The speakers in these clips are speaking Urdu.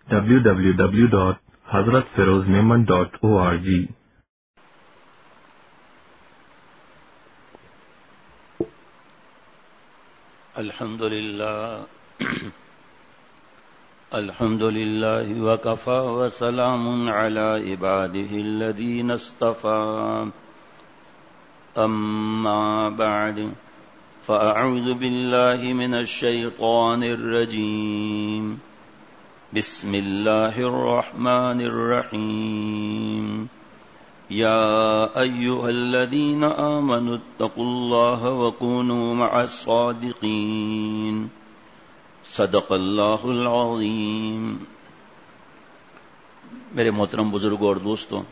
www.hazratfirozmemon.org. الحمد لله وكفى وسلام على عباده الذين اصطفى أما بعد فأعوذ بالله من الشيطان الرجيم بسم الله الرحمن الرحيم يا أيها الذين آمنوا اتقوا الله وكونوا مع الصادقين صدق اللہ العظیم. میرے محترم بزرگوں اور دوستوں،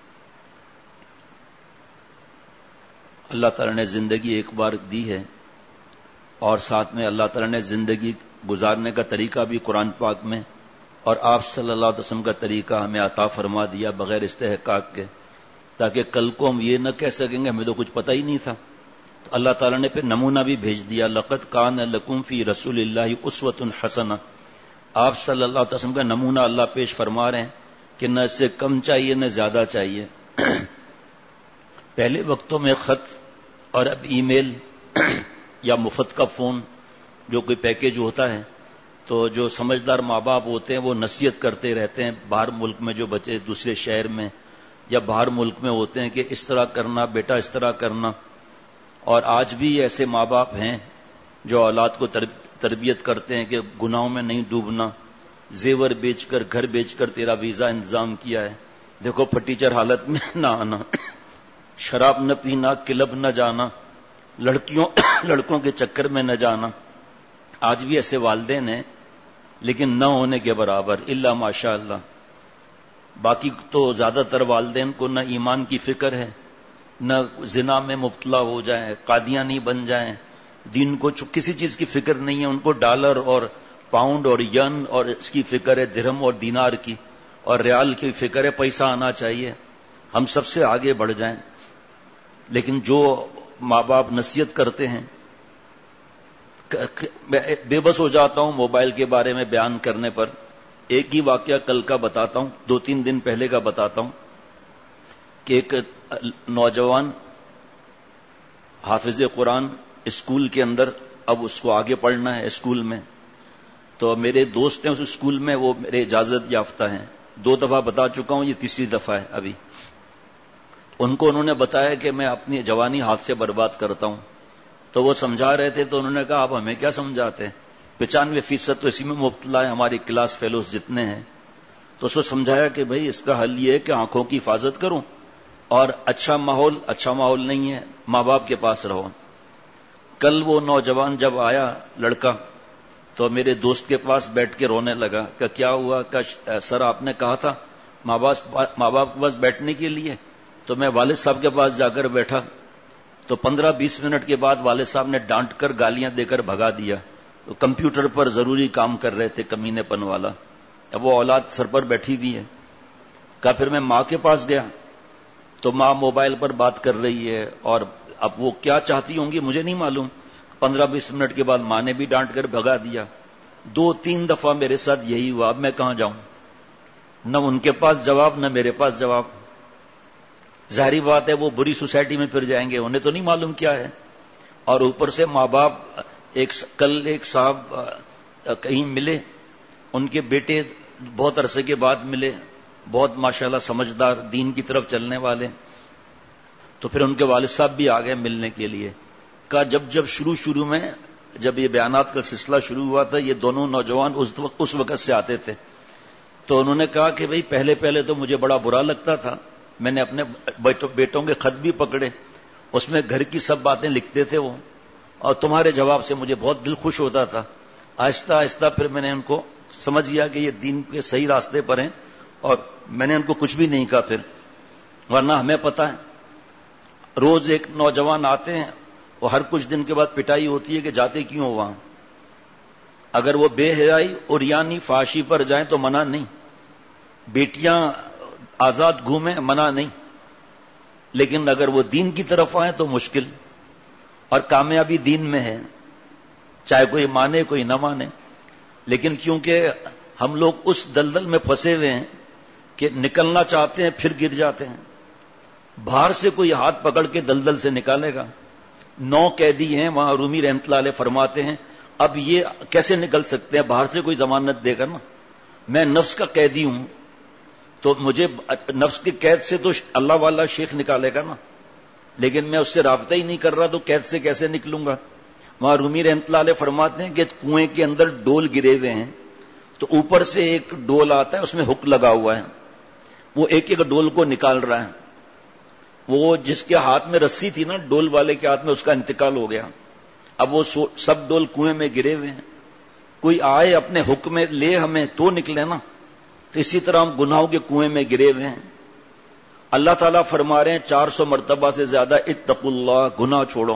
اللہ تعالی نے زندگی ایک بار دی ہے اور ساتھ میں اللہ تعالی نے زندگی گزارنے کا طریقہ بھی قرآن پاک میں اور آپ صلی اللہ علیہ وسلم کا طریقہ ہمیں عطا فرما دیا بغیر استحقاق کے، تاکہ کل کو ہم یہ نہ کہہ سکیں گے ہمیں تو کچھ پتہ ہی نہیں تھا. تو اللہ تعالیٰ نے پھر نمونہ بھی بھیج دیا، لقد کان لکم فی رسول اللہ اسوۃ حسنہ. آپ صلی اللہ علیہ وسلم کا نمونہ اللہ پیش فرما رہے ہیں کہ نہ اس سے کم چاہیے نہ زیادہ چاہیے. پہلے وقتوں میں خط اور اب ای میل یا مفت کا فون جو کوئی پیکج ہوتا ہے، تو جو سمجھدار ماں باپ ہوتے ہیں وہ نصیحت کرتے رہتے ہیں باہر ملک میں جو بچے دوسرے شہر میں یا باہر ملک میں ہوتے ہیں کہ اس طرح کرنا بیٹا، اس طرح کرنا. اور آج بھی ایسے ماں باپ ہیں جو اولاد کو تربیت کرتے ہیں کہ گناہوں میں نہیں ڈوبنا، زیور بیچ کر گھر بیچ کر تیرا ویزا انتظام کیا ہے، دیکھو پھٹیچر حالت میں نہ آنا، شراب نہ پینا، کلب نہ جانا، لڑکوں کے چکر میں نہ جانا. آج بھی ایسے والدین ہیں لیکن نہ ہونے کے برابر الا ماشاء اللہ. باقی تو زیادہ تر والدین کو نہ ایمان کی فکر ہے، نہ زنا میں مبتلا ہو جائیں، قادیانی بن جائیں، دین کو کسی چیز کی فکر نہیں ہے. ان کو ڈالر اور پاؤنڈ اور ین اور اس کی فکر ہے، درہم اور دینار کی اور ریال کی فکر ہے، پیسہ آنا چاہیے، ہم سب سے آگے بڑھ جائیں. لیکن جو ماں باپ نصیحت کرتے ہیں، بے بس ہو جاتا ہوں موبائل کے بارے میں بیان کرنے پر. ایک ہی واقعہ کل کا بتاتا ہوں، 2-3 دن پہلے کا بتاتا ہوں کہ ایک نوجوان حافظ قرآن اسکول کے اندر، اب اس کو آگے پڑھنا ہے اسکول میں، تو میرے دوست ہیں اس اسکول میں، وہ میرے اجازت یافتہ ہیں، 2 دفعہ بتا چکا ہوں، یہ تیسری دفعہ ہے ابھی. ان کو انہوں نے بتایا کہ میں اپنی جوانی ہاتھ سے برباد کرتا ہوں، تو وہ سمجھا رہے تھے، تو انہوں نے کہا آپ ہمیں کیا سمجھاتے ہیں، 95% تو اسی میں مبتلا ہے ہماری کلاس فیلوز جتنے ہیں. تو اس کو سمجھایا کہ بھائی اس کا حل یہ ہے کہ آنکھوں کی حفاظت کروں اور اچھا ماحول نہیں ہے، ماں باپ کے پاس رہو. کل وہ نوجوان جب آیا لڑکا تو میرے دوست کے پاس بیٹھ کے رونے لگا کہ کیا ہوا، کہ سر آپ نے کہا تھا ماں باپ کے پاس بیٹھنے کے لیے. تو میں والد صاحب کے پاس جا کر بیٹھا تو 15-20 منٹ کے بعد والد صاحب نے ڈانٹ کر گالیاں دے کر بھگا دیا. تو کمپیوٹر پر ضروری کام کر رہے تھے کمینے پن والا، اب وہ اولاد سر پر بیٹھی ہوئی ہے. کہا پھر میں ماں کے پاس گیا تو ماں موبائل پر بات کر رہی ہے اور اب وہ کیا چاہتی ہوں گی مجھے نہیں معلوم. 15-20 منٹ کے بعد ماں نے بھی ڈانٹ کر بھگا دیا. 2-3 دفعہ میرے ساتھ یہی ہوا. اب میں کہاں جاؤں، نہ ان کے پاس جواب نہ میرے پاس جواب. ظاہری بات ہے وہ بری سوسائٹی میں پھر جائیں گے، انہیں تو نہیں معلوم کیا ہے. اور اوپر سے ماں باپ، کل ایک صاحب کہیں ملے، ان کے بیٹے بہت عرصے کے بعد ملے، بہت ماشاءاللہ سمجھدار، دین کی طرف چلنے والے. تو پھر ان کے والد صاحب بھی آ گئے ملنے کے لیے. کہا جب شروع میں جب یہ بیانات کا سلسلہ شروع ہوا تھا، یہ دونوں نوجوان اس وقت سے آتے تھے. تو انہوں نے کہا کہ بھئی پہلے تو مجھے بڑا برا لگتا تھا، میں نے اپنے بیٹوں کے خط بھی پکڑے، اس میں گھر کی سب باتیں لکھتے تھے وہ، اور تمہارے جواب سے مجھے بہت دل خوش ہوتا تھا. آہستہ پھر میں نے ان کو سمجھ لیا کہ یہ دین کے صحیح راستے پر ہیں، اور میں نے ان کو کچھ بھی نہیں کہا پھر. ورنہ ہمیں پتہ ہے روز ایک نوجوان آتے ہیں، وہ ہر کچھ دن کے بعد پٹائی ہوتی ہے کہ جاتے کیوں ہو وہاں. اگر وہ بے حیائی اور یعنی فحاشی پر جائیں تو منع نہیں، بیٹیاں آزاد گھومیں منع نہیں، لیکن اگر وہ دین کی طرف آئیں تو مشکل. اور کامیابی دین میں ہے، چاہے کوئی مانے کوئی نہ مانے. لیکن کیونکہ ہم لوگ اس دلدل میں پھنسے ہوئے ہیں کہ نکلنا چاہتے ہیں پھر گر جاتے ہیں. باہر سے کوئی ہاتھ پکڑ کے دلدل سے نکالے گا. 9 قیدی ہیں وہاں، رومی رحمۃ اللہ علیہ فرماتے ہیں اب یہ کیسے نکل سکتے ہیں؟ باہر سے کوئی ضمانت دے گا نا. میں نفس کا قیدی ہوں تو مجھے نفس کی قید سے تو اللہ والا شیخ نکالے گا نا، لیکن میں اس سے رابطہ ہی نہیں کر رہا تو قید سے کیسے نکلوں گا؟ وہاں رومی رحمۃ اللہ علیہ فرماتے ہیں کہ کنویں کے اندر ڈول گرے ہوئے ہیں تو اوپر سے ایک ڈول آتا ہے، اس میں ہک لگا ہوا ہے، وہ ایک ایک ڈول کو نکال رہا ہے. وہ جس کے ہاتھ میں رسی تھی نا، ڈول والے کے ہاتھ میں، اس کا انتقال ہو گیا. اب وہ سب ڈول کنویں میں گرے ہوئے ہیں. کوئی آئے اپنے حکم میں لے ہمیں تو نکلے نا. تو اسی طرح ہم گناہوں کے کنویں میں گرے ہوئے ہیں. اللہ تعالیٰ فرما رہے ہیں 400 مرتبہ سے زیادہ اتقوا اللہ، گناہ چھوڑو.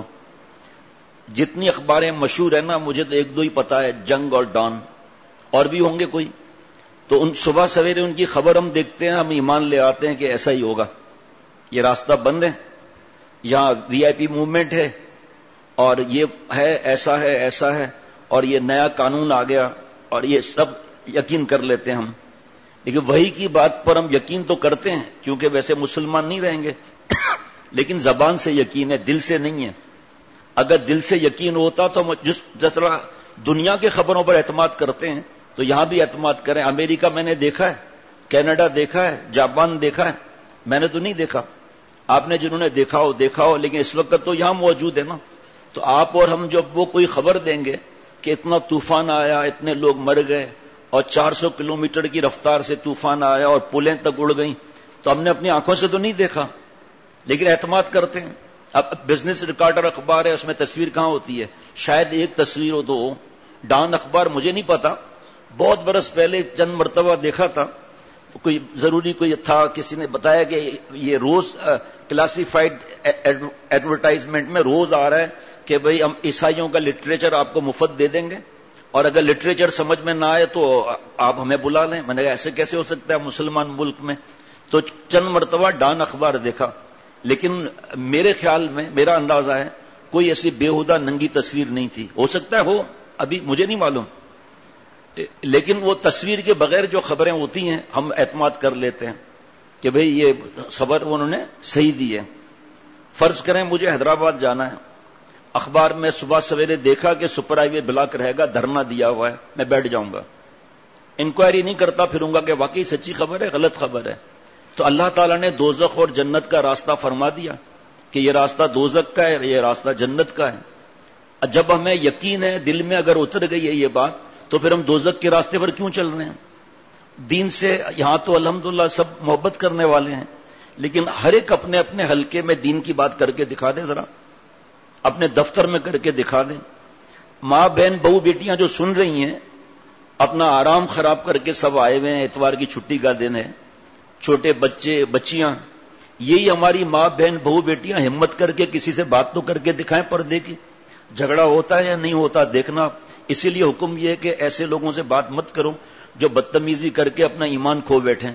جتنی اخباریں مشہور ہیں نا، مجھے تو 1-2 ہی پتا ہے، جنگ اور ڈان، اور بھی ہوں گے کوئی. تو ان صبح سویرے ان کی خبر ہم دیکھتے ہیں، ہم ایمان لے آتے ہیں کہ ایسا ہی ہوگا. یہ راستہ بند ہے، یہاں VIP موومنٹ ہے، اور یہ ہے ایسا ہے ایسا ہے، اور یہ نیا قانون آ گیا، اور یہ سب یقین کر لیتے ہیں ہم. لیکن وہی کی بات پر ہم یقین تو کرتے ہیں کیونکہ ویسے مسلمان نہیں رہیں گے لیکن زبان سے یقین ہے، دل سے نہیں ہے. اگر دل سے یقین ہوتا تو ہم جس طرح دنیا کے خبروں پر اعتماد کرتے ہیں تو یہاں بھی اعتماد کریں. امریکہ میں نے دیکھا ہے، کینیڈا دیکھا ہے، جاپان دیکھا ہے، میں نے تو نہیں دیکھا. آپ نے جنہوں نے دیکھا ہو، لیکن اس وقت تو یہاں موجود ہے نا. تو آپ اور ہم جب وہ کوئی خبر دیں گے کہ اتنا طوفان آیا، اتنے لوگ مر گئے، اور 400 کلومیٹر کی رفتار سے طوفان آیا اور پلیں تک اڑ گئیں، تو ہم نے اپنی آنکھوں سے تو نہیں دیکھا لیکن اعتماد کرتے ہیں. اب بزنس ریکارڈر اخبار ہے، اس میں تصویر کہاں ہوتی ہے؟ شاید ایک تصویر ہو دو. ڈان اخبار مجھے نہیں پتا، بہت برس پہلے چند مرتبہ دیکھا تھا. کوئی ضروری کوئی تھا، کسی نے بتایا کہ یہ روز کلاسیفائڈ ایڈورٹائزمنٹ میں روز آ رہا ہے کہ بھئی ہم عیسائیوں کا لٹریچر آپ کو مفت دے دیں گے، اور اگر لٹریچر سمجھ میں نہ آئے تو آپ ہمیں بلا لیں. میں نے کہا ایسے کیسے ہو سکتا ہے مسلمان ملک میں؟ تو چند مرتبہ ڈان اخبار دیکھا، لیکن میرے خیال میں، میرا اندازہ ہے، کوئی ایسی بےہودہ ننگی تصویر نہیں تھی. ہو سکتا ہے ہو، ابھی مجھے نہیں معلوم، لیکن وہ تصویر کے بغیر جو خبریں ہوتی ہیں ہم اعتماد کر لیتے ہیں کہ بھئی یہ خبر انہوں نے صحیح دی ہے. فرض کریں مجھے حیدرآباد جانا ہے، اخبار میں صبح سویرے دیکھا کہ سپر ہائی وے بلاک رہے گا، دھرنا دیا ہوا ہے، میں بیٹھ جاؤں گا، انکوائری نہیں کرتا پھروں گا کہ واقعی سچی خبر ہے غلط خبر ہے. تو اللہ تعالیٰ نے دوزخ اور جنت کا راستہ فرما دیا کہ یہ راستہ دوزخ کا ہے، یہ راستہ جنت کا ہے. جب ہمیں یقین ہے، دل میں اگر اتر گئی ہے یہ بات، تو پھر ہم دوزخ کے راستے پر کیوں چل رہے ہیں؟ دین سے یہاں تو الحمدللہ سب محبت کرنے والے ہیں، لیکن ہر ایک اپنے اپنے حلقے میں دین کی بات کر کے دکھا دیں، ذرا اپنے دفتر میں کر کے دکھا دیں. ماں بہن بہو بیٹیاں جو سن رہی ہیں، اپنا آرام خراب کر کے سب آئے ہوئے ہیں، اتوار کی چھٹی کا دن ہے، چھوٹے بچے بچیاں، یہی ہماری ماں بہن بہو بیٹیاں ہمت کر کے کسی سے بات تو کر کے دکھائیں پردے کی. جھگڑا ہوتا ہے یا نہیں ہوتا دیکھنا. اسی لیے حکم یہ ہے کہ ایسے لوگوں سے بات مت کرو جو بدتمیزی کر کے اپنا ایمان کھو بیٹھیں.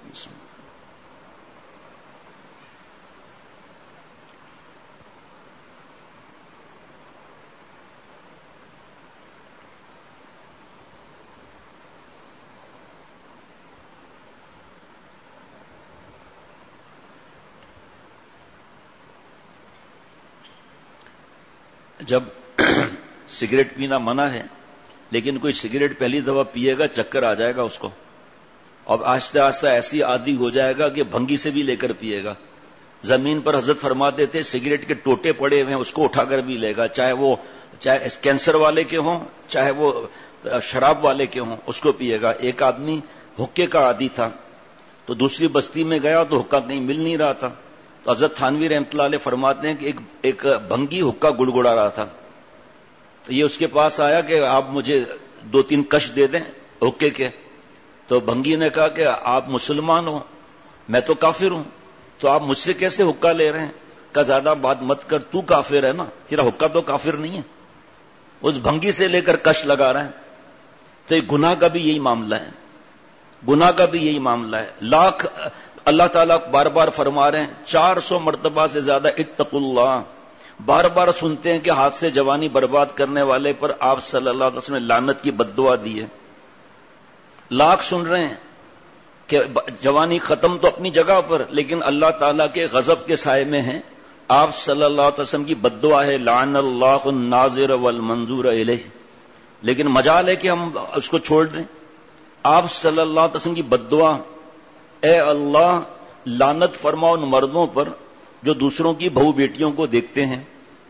جب سگریٹ پینا منع ہے، لیکن کوئی سگریٹ پہلی دفعہ پیے گا چکر آ جائے گا اس کو، اور آہستہ آہستہ ایسی عادی ہو جائے گا کہ بھنگی سے بھی لے کر پیے گا. زمین پر حضرت فرماتے تھے سگریٹ کے ٹوٹے پڑے ہوئے ہیں اس کو اٹھا کر بھی لے گا، چاہے کینسر والے کے ہوں چاہے وہ شراب والے کے ہوں، اس کو پیے گا. ایک آدمی حکے کا عادی تھا تو دوسری بستی میں گیا تو حکا کہیں مل نہیں رہا تھا، تو حضرت تھانوی رحمۃ اللہ علیہ فرماتے ہیں کہ ایک بھنگی حکا گڑگڑا رہا تھا. تو یہ اس کے پاس آیا کہ آپ مجھے 2-3 کش دے دیں حکے کے. تو بھنگی نے کہا کہ آپ مسلمان ہو، میں تو کافر ہوں، تو آپ مجھ سے کیسے حکا لے رہے ہیں؟ کہ زیادہ بات مت کر، تو کافر ہے نا، تیرا حکا تو کافر نہیں ہے. اس بھنگی سے لے کر کش لگا رہے ہیں. تو یہ گناہ کا بھی یہی معاملہ ہے، گناہ کا بھی یہی معاملہ ہے. لاکھ اللہ تعالیٰ بار بار فرما رہے ہیں، 400 مرتبہ سے زیادہ اتقوا اللہ. بار بار سنتے ہیں کہ ہاتھ سے جوانی برباد کرنے والے پر آپ صلی اللہ علیہ وسلم نے لعنت کی بد دعا دی ہے. لاکھ سن رہے ہیں کہ جوانی ختم تو اپنی جگہ پر، لیکن اللہ تعالیٰ کے غضب کے سائے میں ہیں. آپ صلی اللہ علیہ وسلم کی بد دعا ہے لعن اللہ الناظر والمنظور الیہ، لیکن مجال ہے کہ ہم اس کو چھوڑ دیں. آپ صلی اللہ علیہ وسلم کی بد دعا، اے اللہ لعنت فرما ان مردوں پر جو دوسروں کی بہو بیٹیوں کو دیکھتے ہیں.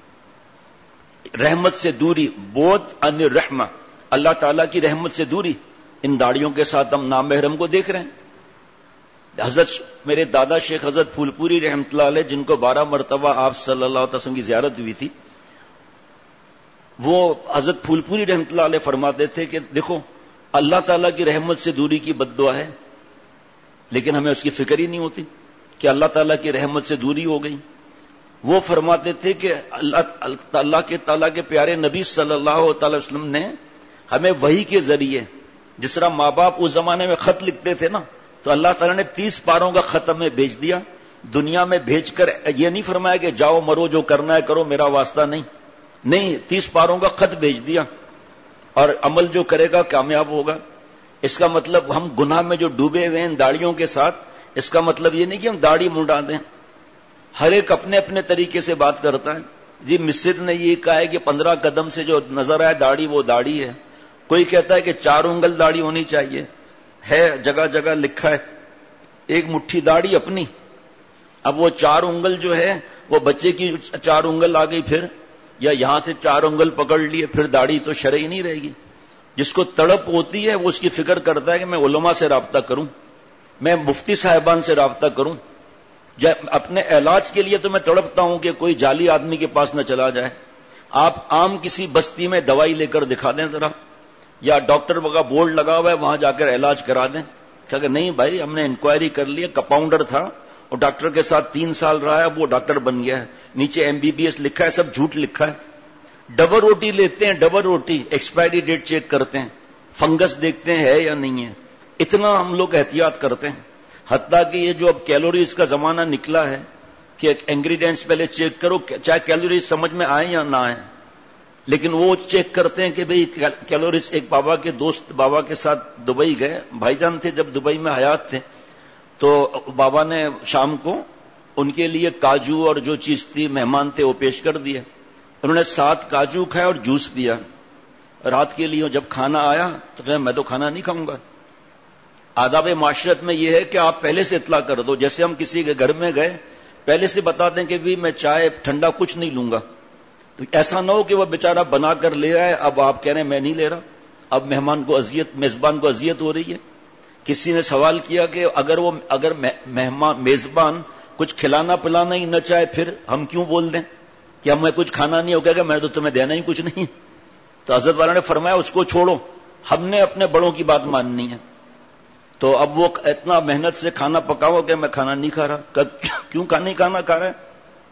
رحمت سے دوری، بعد عن الرحمہ، اللہ تعالیٰ کی رحمت سے دوری. ان داڑیوں کے ساتھ ہم نامحرم کو دیکھ رہے ہیں. حضرت میرے دادا شیخ حضرت پھول پوری رحمۃ اللہ علیہ، جن کو 12 مرتبہ آپ صلی اللہ علیہ وسلم کی زیارت ہوئی تھی، وہ حضرت پھول پوری رحمۃ اللہ علیہ فرماتے تھے کہ دیکھو اللہ تعالیٰ کی رحمت سے دوری کی بد دعا ہے، لیکن ہمیں اس کی فکر ہی نہیں ہوتی کہ اللہ تعالیٰ کی رحمت سے دوری ہو گئی. وہ فرماتے تھے کہ اللہ کے پیارے نبی صلی اللہ تعالی وسلم نے ہمیں وحی کے ذریعے، جس طرح ماں باپ اس زمانے میں خط لکھتے تھے نا، تو اللہ تعالیٰ نے 30 پاروں کا خط ہمیں بھیج دیا. دنیا میں بھیج کر یہ نہیں فرمایا کہ جاؤ مرو جو کرنا ہے کرو میرا واسطہ نہیں، 30 پاروں کا خط بھیج دیا، اور عمل جو کرے گا کامیاب ہوگا. اس کا مطلب ہم گناہ میں جو ڈوبے ہوئے ہیں داڑیوں کے ساتھ، اس کا مطلب یہ نہیں کہ ہم داڑھی منڈا دیں. ہر ایک اپنے اپنے طریقے سے بات کرتا ہے. جی مصر نے یہ کہا ہے کہ 15 قدم سے جو نظر آئے داڑھی وہ داڑھی ہے. کوئی کہتا ہے کہ 4 انگل داڑھی ہونی چاہیے، ہے جگہ جگہ لکھا ہے. ایک مٹھی داڑھی اپنی، اب وہ 4 انگل جو ہے وہ بچے کی 4 انگل آ گئی پھر، یا یہاں سے 4 انگل پکڑ لیے، پھر داڑھی تو شرعی نہیں رہے گی. جس کو تڑپ ہوتی ہے وہ اس کی فکر کرتا ہے کہ میں علماء سے رابطہ کروں، میں مفتی صاحبان سے رابطہ کروں. اپنے علاج کے لیے تو میں تڑپتا ہوں کہ کوئی جعلی آدمی کے پاس نہ چلا جائے. آپ عام کسی بستی میں دوائی لے کر دکھا دیں ذرا، یا ڈاکٹر کا بورڈ لگا ہوا ہے وہاں جا کر علاج کرا دیں. کہ نہیں بھائی ہم نے انکوائری کر لی، کمپاؤنڈر تھا اور ڈاکٹر کے ساتھ 3 سال رہا ہے، اب وہ ڈاکٹر بن گیا ہے، نیچے MBBS لکھا ہے، سب جھوٹ لکھا ہے. ڈبل روٹی لیتے ہیں، ڈبل روٹی ایکسپائری ڈیٹ چیک کرتے ہیں، فنگس دیکھتے ہیں ہے یا نہیں ہے. اتنا ہم لوگ احتیاط کرتے ہیں. حتیٰ کہ یہ جو اب کیلوریز کا زمانہ نکلا ہے کہ انگریڈینٹس پہلے چیک کرو، چاہے کیلوریز سمجھ میں آئیں یا نہ آئیں، لیکن وہ چیک کرتے ہیں کہ بھئی کیلوریز. ایک بابا کے دوست بابا کے ساتھ دبئی گئے، بھائی جان تھے جب دبئی میں حیات تھے، تو بابا نے شام کو ان کے لیے کاجو اور جو چیز تھی مہمان تھے وہ پیش کر دیے. انہوں نے 7 کاجو کھائے اور جوس پیا. رات کے لیے جب کھانا آیا تو کہا میں تو کھانا نہیں کھاؤں گا. آداب معاشرت میں یہ ہے کہ آپ پہلے سے اطلاع کر دو. جیسے ہم کسی کے گھر میں گئے پہلے سے بتا دیں کہ بھی میں چائے ٹھنڈا کچھ نہیں لوں گا، تو ایسا نہ ہو کہ وہ بیچارہ بنا کر لے آئے، اب آپ کہہ رہے ہیں میں نہیں لے رہا. اب مہمان کو اذیت، میزبان کو اذیت ہو رہی ہے. کسی نے سوال کیا کہ اگر مہمان میزبان کچھ کھلانا پلانا ہی نہ چاہے پھر ہم کیوں بول دیں کہ ہمیں کچھ کھانا نہیں ہوگا، کہ میں تو تمہیں دینا ہی کچھ نہیں. تو حضرت والا نے فرمایا اس کو چھوڑو، ہم نے اپنے بڑوں کی بات ماننی ہے. تو اب وہ اتنا محنت سے کھانا پکاؤ کہ میں کھانا نہیں کھا رہا. کیوں نہیں کھانا کھا رہا ہے؟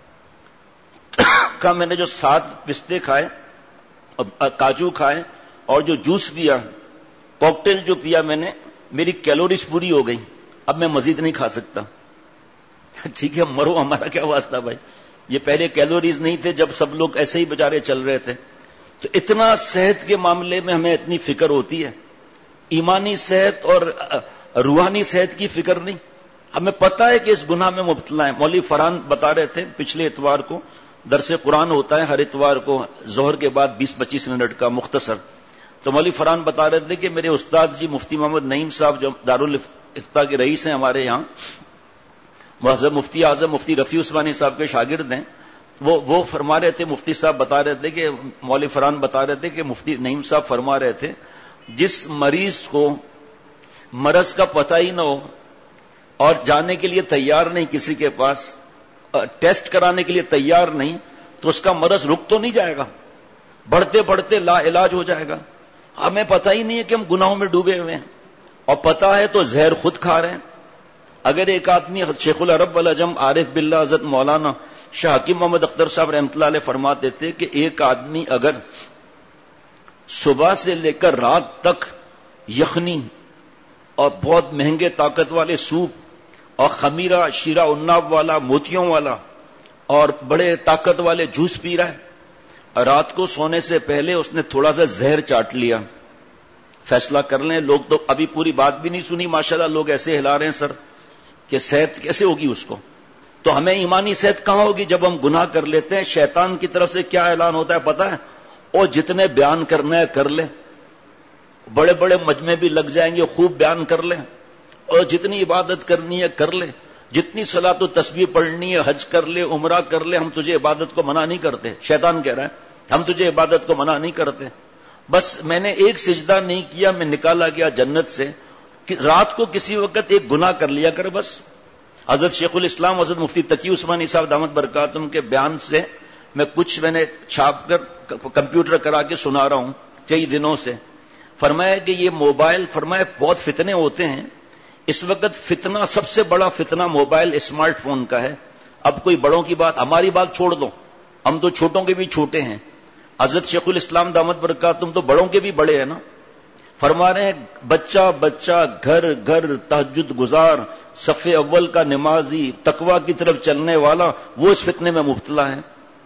کہا میں نے جو 7 پستے کھائے اور کاجو کھائے اور جو جوس پیا، کوکٹیل جو پیا میں نے، میری کیلوریز پوری ہو گئی، اب میں مزید نہیں کھا سکتا. ٹھیک ہے مرو، ہمارا کیا واسطہ بھائی. یہ پہلے کیلوریز نہیں تھے جب سب لوگ ایسے ہی بیچارے چل رہے تھے. تو اتنا صحت کے معاملے میں ہمیں اتنی فکر ہوتی ہے، ایمانی صحت اور روحانی صحت کی فکر نہیں. ہمیں پتہ ہے کہ اس گناہ میں مبتلا ہیں. مولوی فرحان بتا رہے تھے پچھلے اتوار کو درس قرآن ہوتا ہے ہر اتوار کو ظہر کے بعد 20-25 منٹ کا مختصر. تو مولوی فرحان بتا رہے تھے کہ میرے استاد جی مفتی محمد نعیم صاحب جو دارالفتہ کے رئیس ہیں ہمارے یہاں، معظم مفتی اعظم مفتی رفیع عثمانی صاحب کے شاگرد ہیں، وہ فرما رہے تھے، مفتی صاحب بتا رہے تھے کہ مولوی فرحان بتا رہے تھے کہ مفتی نعیم صاحب فرما رہے تھے جس مریض کو مرض کا پتہ ہی نہ ہو اور جانے کے لیے تیار نہیں، کسی کے پاس ٹیسٹ کرانے کے لیے تیار نہیں، تو اس کا مرض رک تو نہیں جائے گا، بڑھتے بڑھتے لا علاج ہو جائے گا. ہمیں پتہ ہی نہیں ہے کہ ہم گناہوں میں ڈوبے ہوئے ہیں، اور پتہ ہے تو زہر خود کھا رہے ہیں. اگر ایک آدمی، شیخ العرب والعجم عارف باللہ حضرت مولانا شاہ حکیم محمد اختر صاحب رحمۃ اللہ علیہ فرماتے تھے کہ ایک آدمی اگر صبح سے لے کر رات تک یخنی اور بہت مہنگے طاقت والے سوپ اور خمیرہ شیرہ عناب والا موتیوں والا اور بڑے طاقت والے جوس پی رہا ہے، رات کو سونے سے پہلے اس نے تھوڑا سا زہر چاٹ لیا فیصلہ کر لیں. لوگ تو ابھی پوری بات بھی نہیں سنی ماشاءاللہ, لوگ ایسے ہلا رہے ہیں سر کہ صحت کیسے ہوگی اس کو. تو ہمیں ایمانی صحت کہاں ہوگی جب ہم گناہ کر لیتے ہیں. شیطان کی طرف سے کیا اعلان ہوتا ہے پتہ ہے, اور جتنے بیان کرنا ہے کر لیں, بڑے بڑے مجمع بھی لگ جائیں گے, خوب بیان کر لیں, اور جتنی عبادت کرنی ہے کر لیں, جتنی صلاۃ و تسبیح پڑھنی ہے حج کر لے, عمرہ کر لے, ہم تجھے عبادت کو منع نہیں کرتے. شیطان کہہ رہا ہے ہم تجھے عبادت کو منع نہیں کرتے. بس میں نے ایک سجدہ نہیں کیا, میں نکالا گیا جنت سے. رات کو کسی وقت ایک گناہ کر لیا کر بس. حضرت شیخ الاسلام حضرت مفتی تقی عثمانی صاحب دامت برکاتہم کے بیان سے میں نے چھاپ کر کمپیوٹر کرا کے سنا رہا ہوں کئی دنوں سے. فرمایا کہ یہ موبائل, فرمایا بہت فتنے ہوتے ہیں اس وقت. فتنہ, سب سے بڑا فتنہ موبائل اسمارٹ فون کا ہے. اب کوئی بڑوں کی بات, ہماری بات چھوڑ دو, ہم تو چھوٹوں کے بھی چھوٹے ہیں. حضرت شیخ الاسلام دامت برکاتہم تو بڑوں کے بھی بڑے ہیں نا. فرما رہے ہیں بچہ بچہ گھر گھر تہجد گزار, صف اول کا نمازی, تقوی کی طرف چلنے والا, وہ اس فتنے میں مبتلا ہے.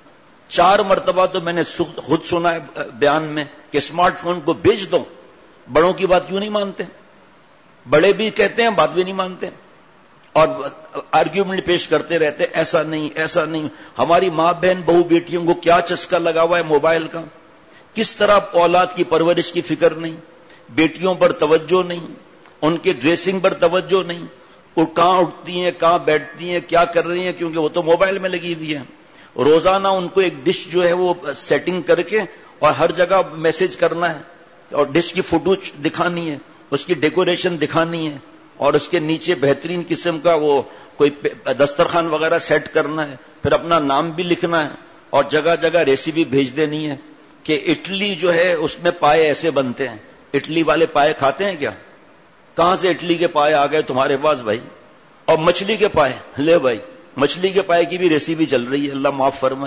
4 مرتبہ تو میں نے خود سنا ہے بیان میں کہ اسمارٹ فون کو بیچ دو. بڑوں کی بات کیوں نہیں مانتے؟ بڑے بھی کہتے ہیں, بات بھی نہیں مانتے, اور آرگیومنٹ پیش کرتے رہتے ایسا نہیں ایسا نہیں. ہماری ماں بہن بہو بیٹیوں کو کیا چسکا لگا ہوا ہے موبائل کا, کس طرح اولاد کی پرورش کی فکر نہیں, بیٹیوں پر توجہ نہیں, ان کے ڈریسنگ پر توجہ نہیں, وہ کہاں اٹھتی ہیں کہاں بیٹھتی ہیں کیا کر رہی ہیں, کیونکہ وہ تو موبائل میں لگی ہوئی ہیں. روزانہ ان کو ایک ڈش جو ہے وہ سیٹنگ کر کے اور ہر جگہ میسج کرنا ہے, اور ڈش کی فوٹو دکھانی ہے, اس کی ڈیکوریشن دکھانی ہے, اور اس کے نیچے بہترین قسم کا وہ کوئی دسترخوان وغیرہ سیٹ کرنا ہے, پھر اپنا نام بھی لکھنا ہے, اور جگہ جگہ ریسیپی بھیج دینی ہے کہ اٹلی جو ہے اس میں پائے ایسے بنتے ہیں. اٹلی والے پائے کھاتے ہیں کیا؟ کہاں سے اٹلی کے پائے آ گئے تمہارے پاس بھائی؟ اور مچھلی کے پائے, لے بھائی مچھلی کے پائے کی بھی ریسیپی چل رہی ہے, اللہ معاف فرمائے.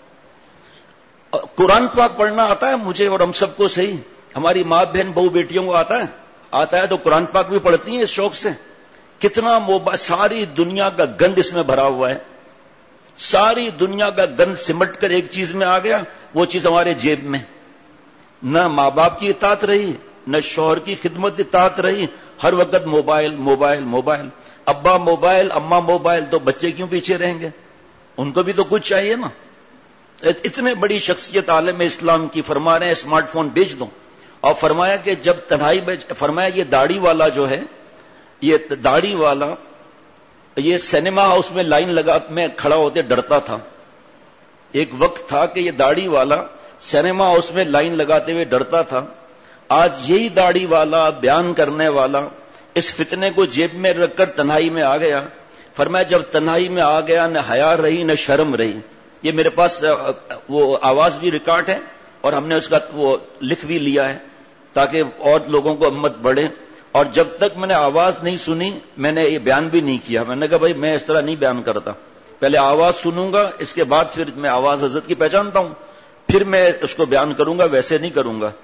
قرآن پاک پڑھنا آتا ہے مجھے اور ہم سب کو صحیح, ہماری ماں بہن بہو بیٹیوں کو آتا ہے تو قرآن پاک بھی پڑھتی ہیں اس شوق سے. کتنا ساری دنیا کا گند اس میں بھرا ہوا ہے, ساری دنیا کا گند سمٹ کر ایک چیز میں آ گیا, وہ چیز ہمارے جیب میں. نہ ماں باپ کی اطاعت رہی, نہ شوہر کی خدمت اطاعت رہی, ہر وقت موبائل موبائل موبائل. ابا موبائل اماں موبائل, تو بچے کیوں پیچھے رہیں گے؟ ان کو بھی تو کچھ چاہیے نا. اتنے بڑی شخصیت عالم اسلام کی فرما رہے ہیں اسمارٹ فون بیچ دو. اور فرمایا کہ جب تنہائی میں, فرمایا یہ داڑھی والا جو ہے, یہ داڑھی والا یہ سینما ہاؤس میں لائن لگا میں کھڑا ہوتے ڈرتا تھا. ایک وقت تھا کہ یہ داڑھی والا سینما ہاؤس میں لائن لگاتے ہوئے ڈرتا تھا. آج یہی داڑھی والا بیان کرنے والا اس فتنے کو جیب میں رکھ کر تنہائی میں آ گیا. فرمایا جب تنہائی میں آ گیا نہ حیا رہی نہ شرم رہی. یہ میرے پاس وہ آواز بھی ریکارڈ ہے اور ہم نے اس کا وہ لکھ بھی لیا ہے تاکہ اور لوگوں کو ہمت بڑھے. اور جب تک میں نے آواز نہیں سنی میں نے یہ بیان بھی نہیں کیا. میں نے کہا بھائی میں اس طرح نہیں بیان کرتا, پہلے آواز سنوں گا, اس کے بعد پھر میں آواز حضرت کی پہچانتا ہوں, پھر میں اس کو بیان کروں گا, ویسے نہیں کروں گا.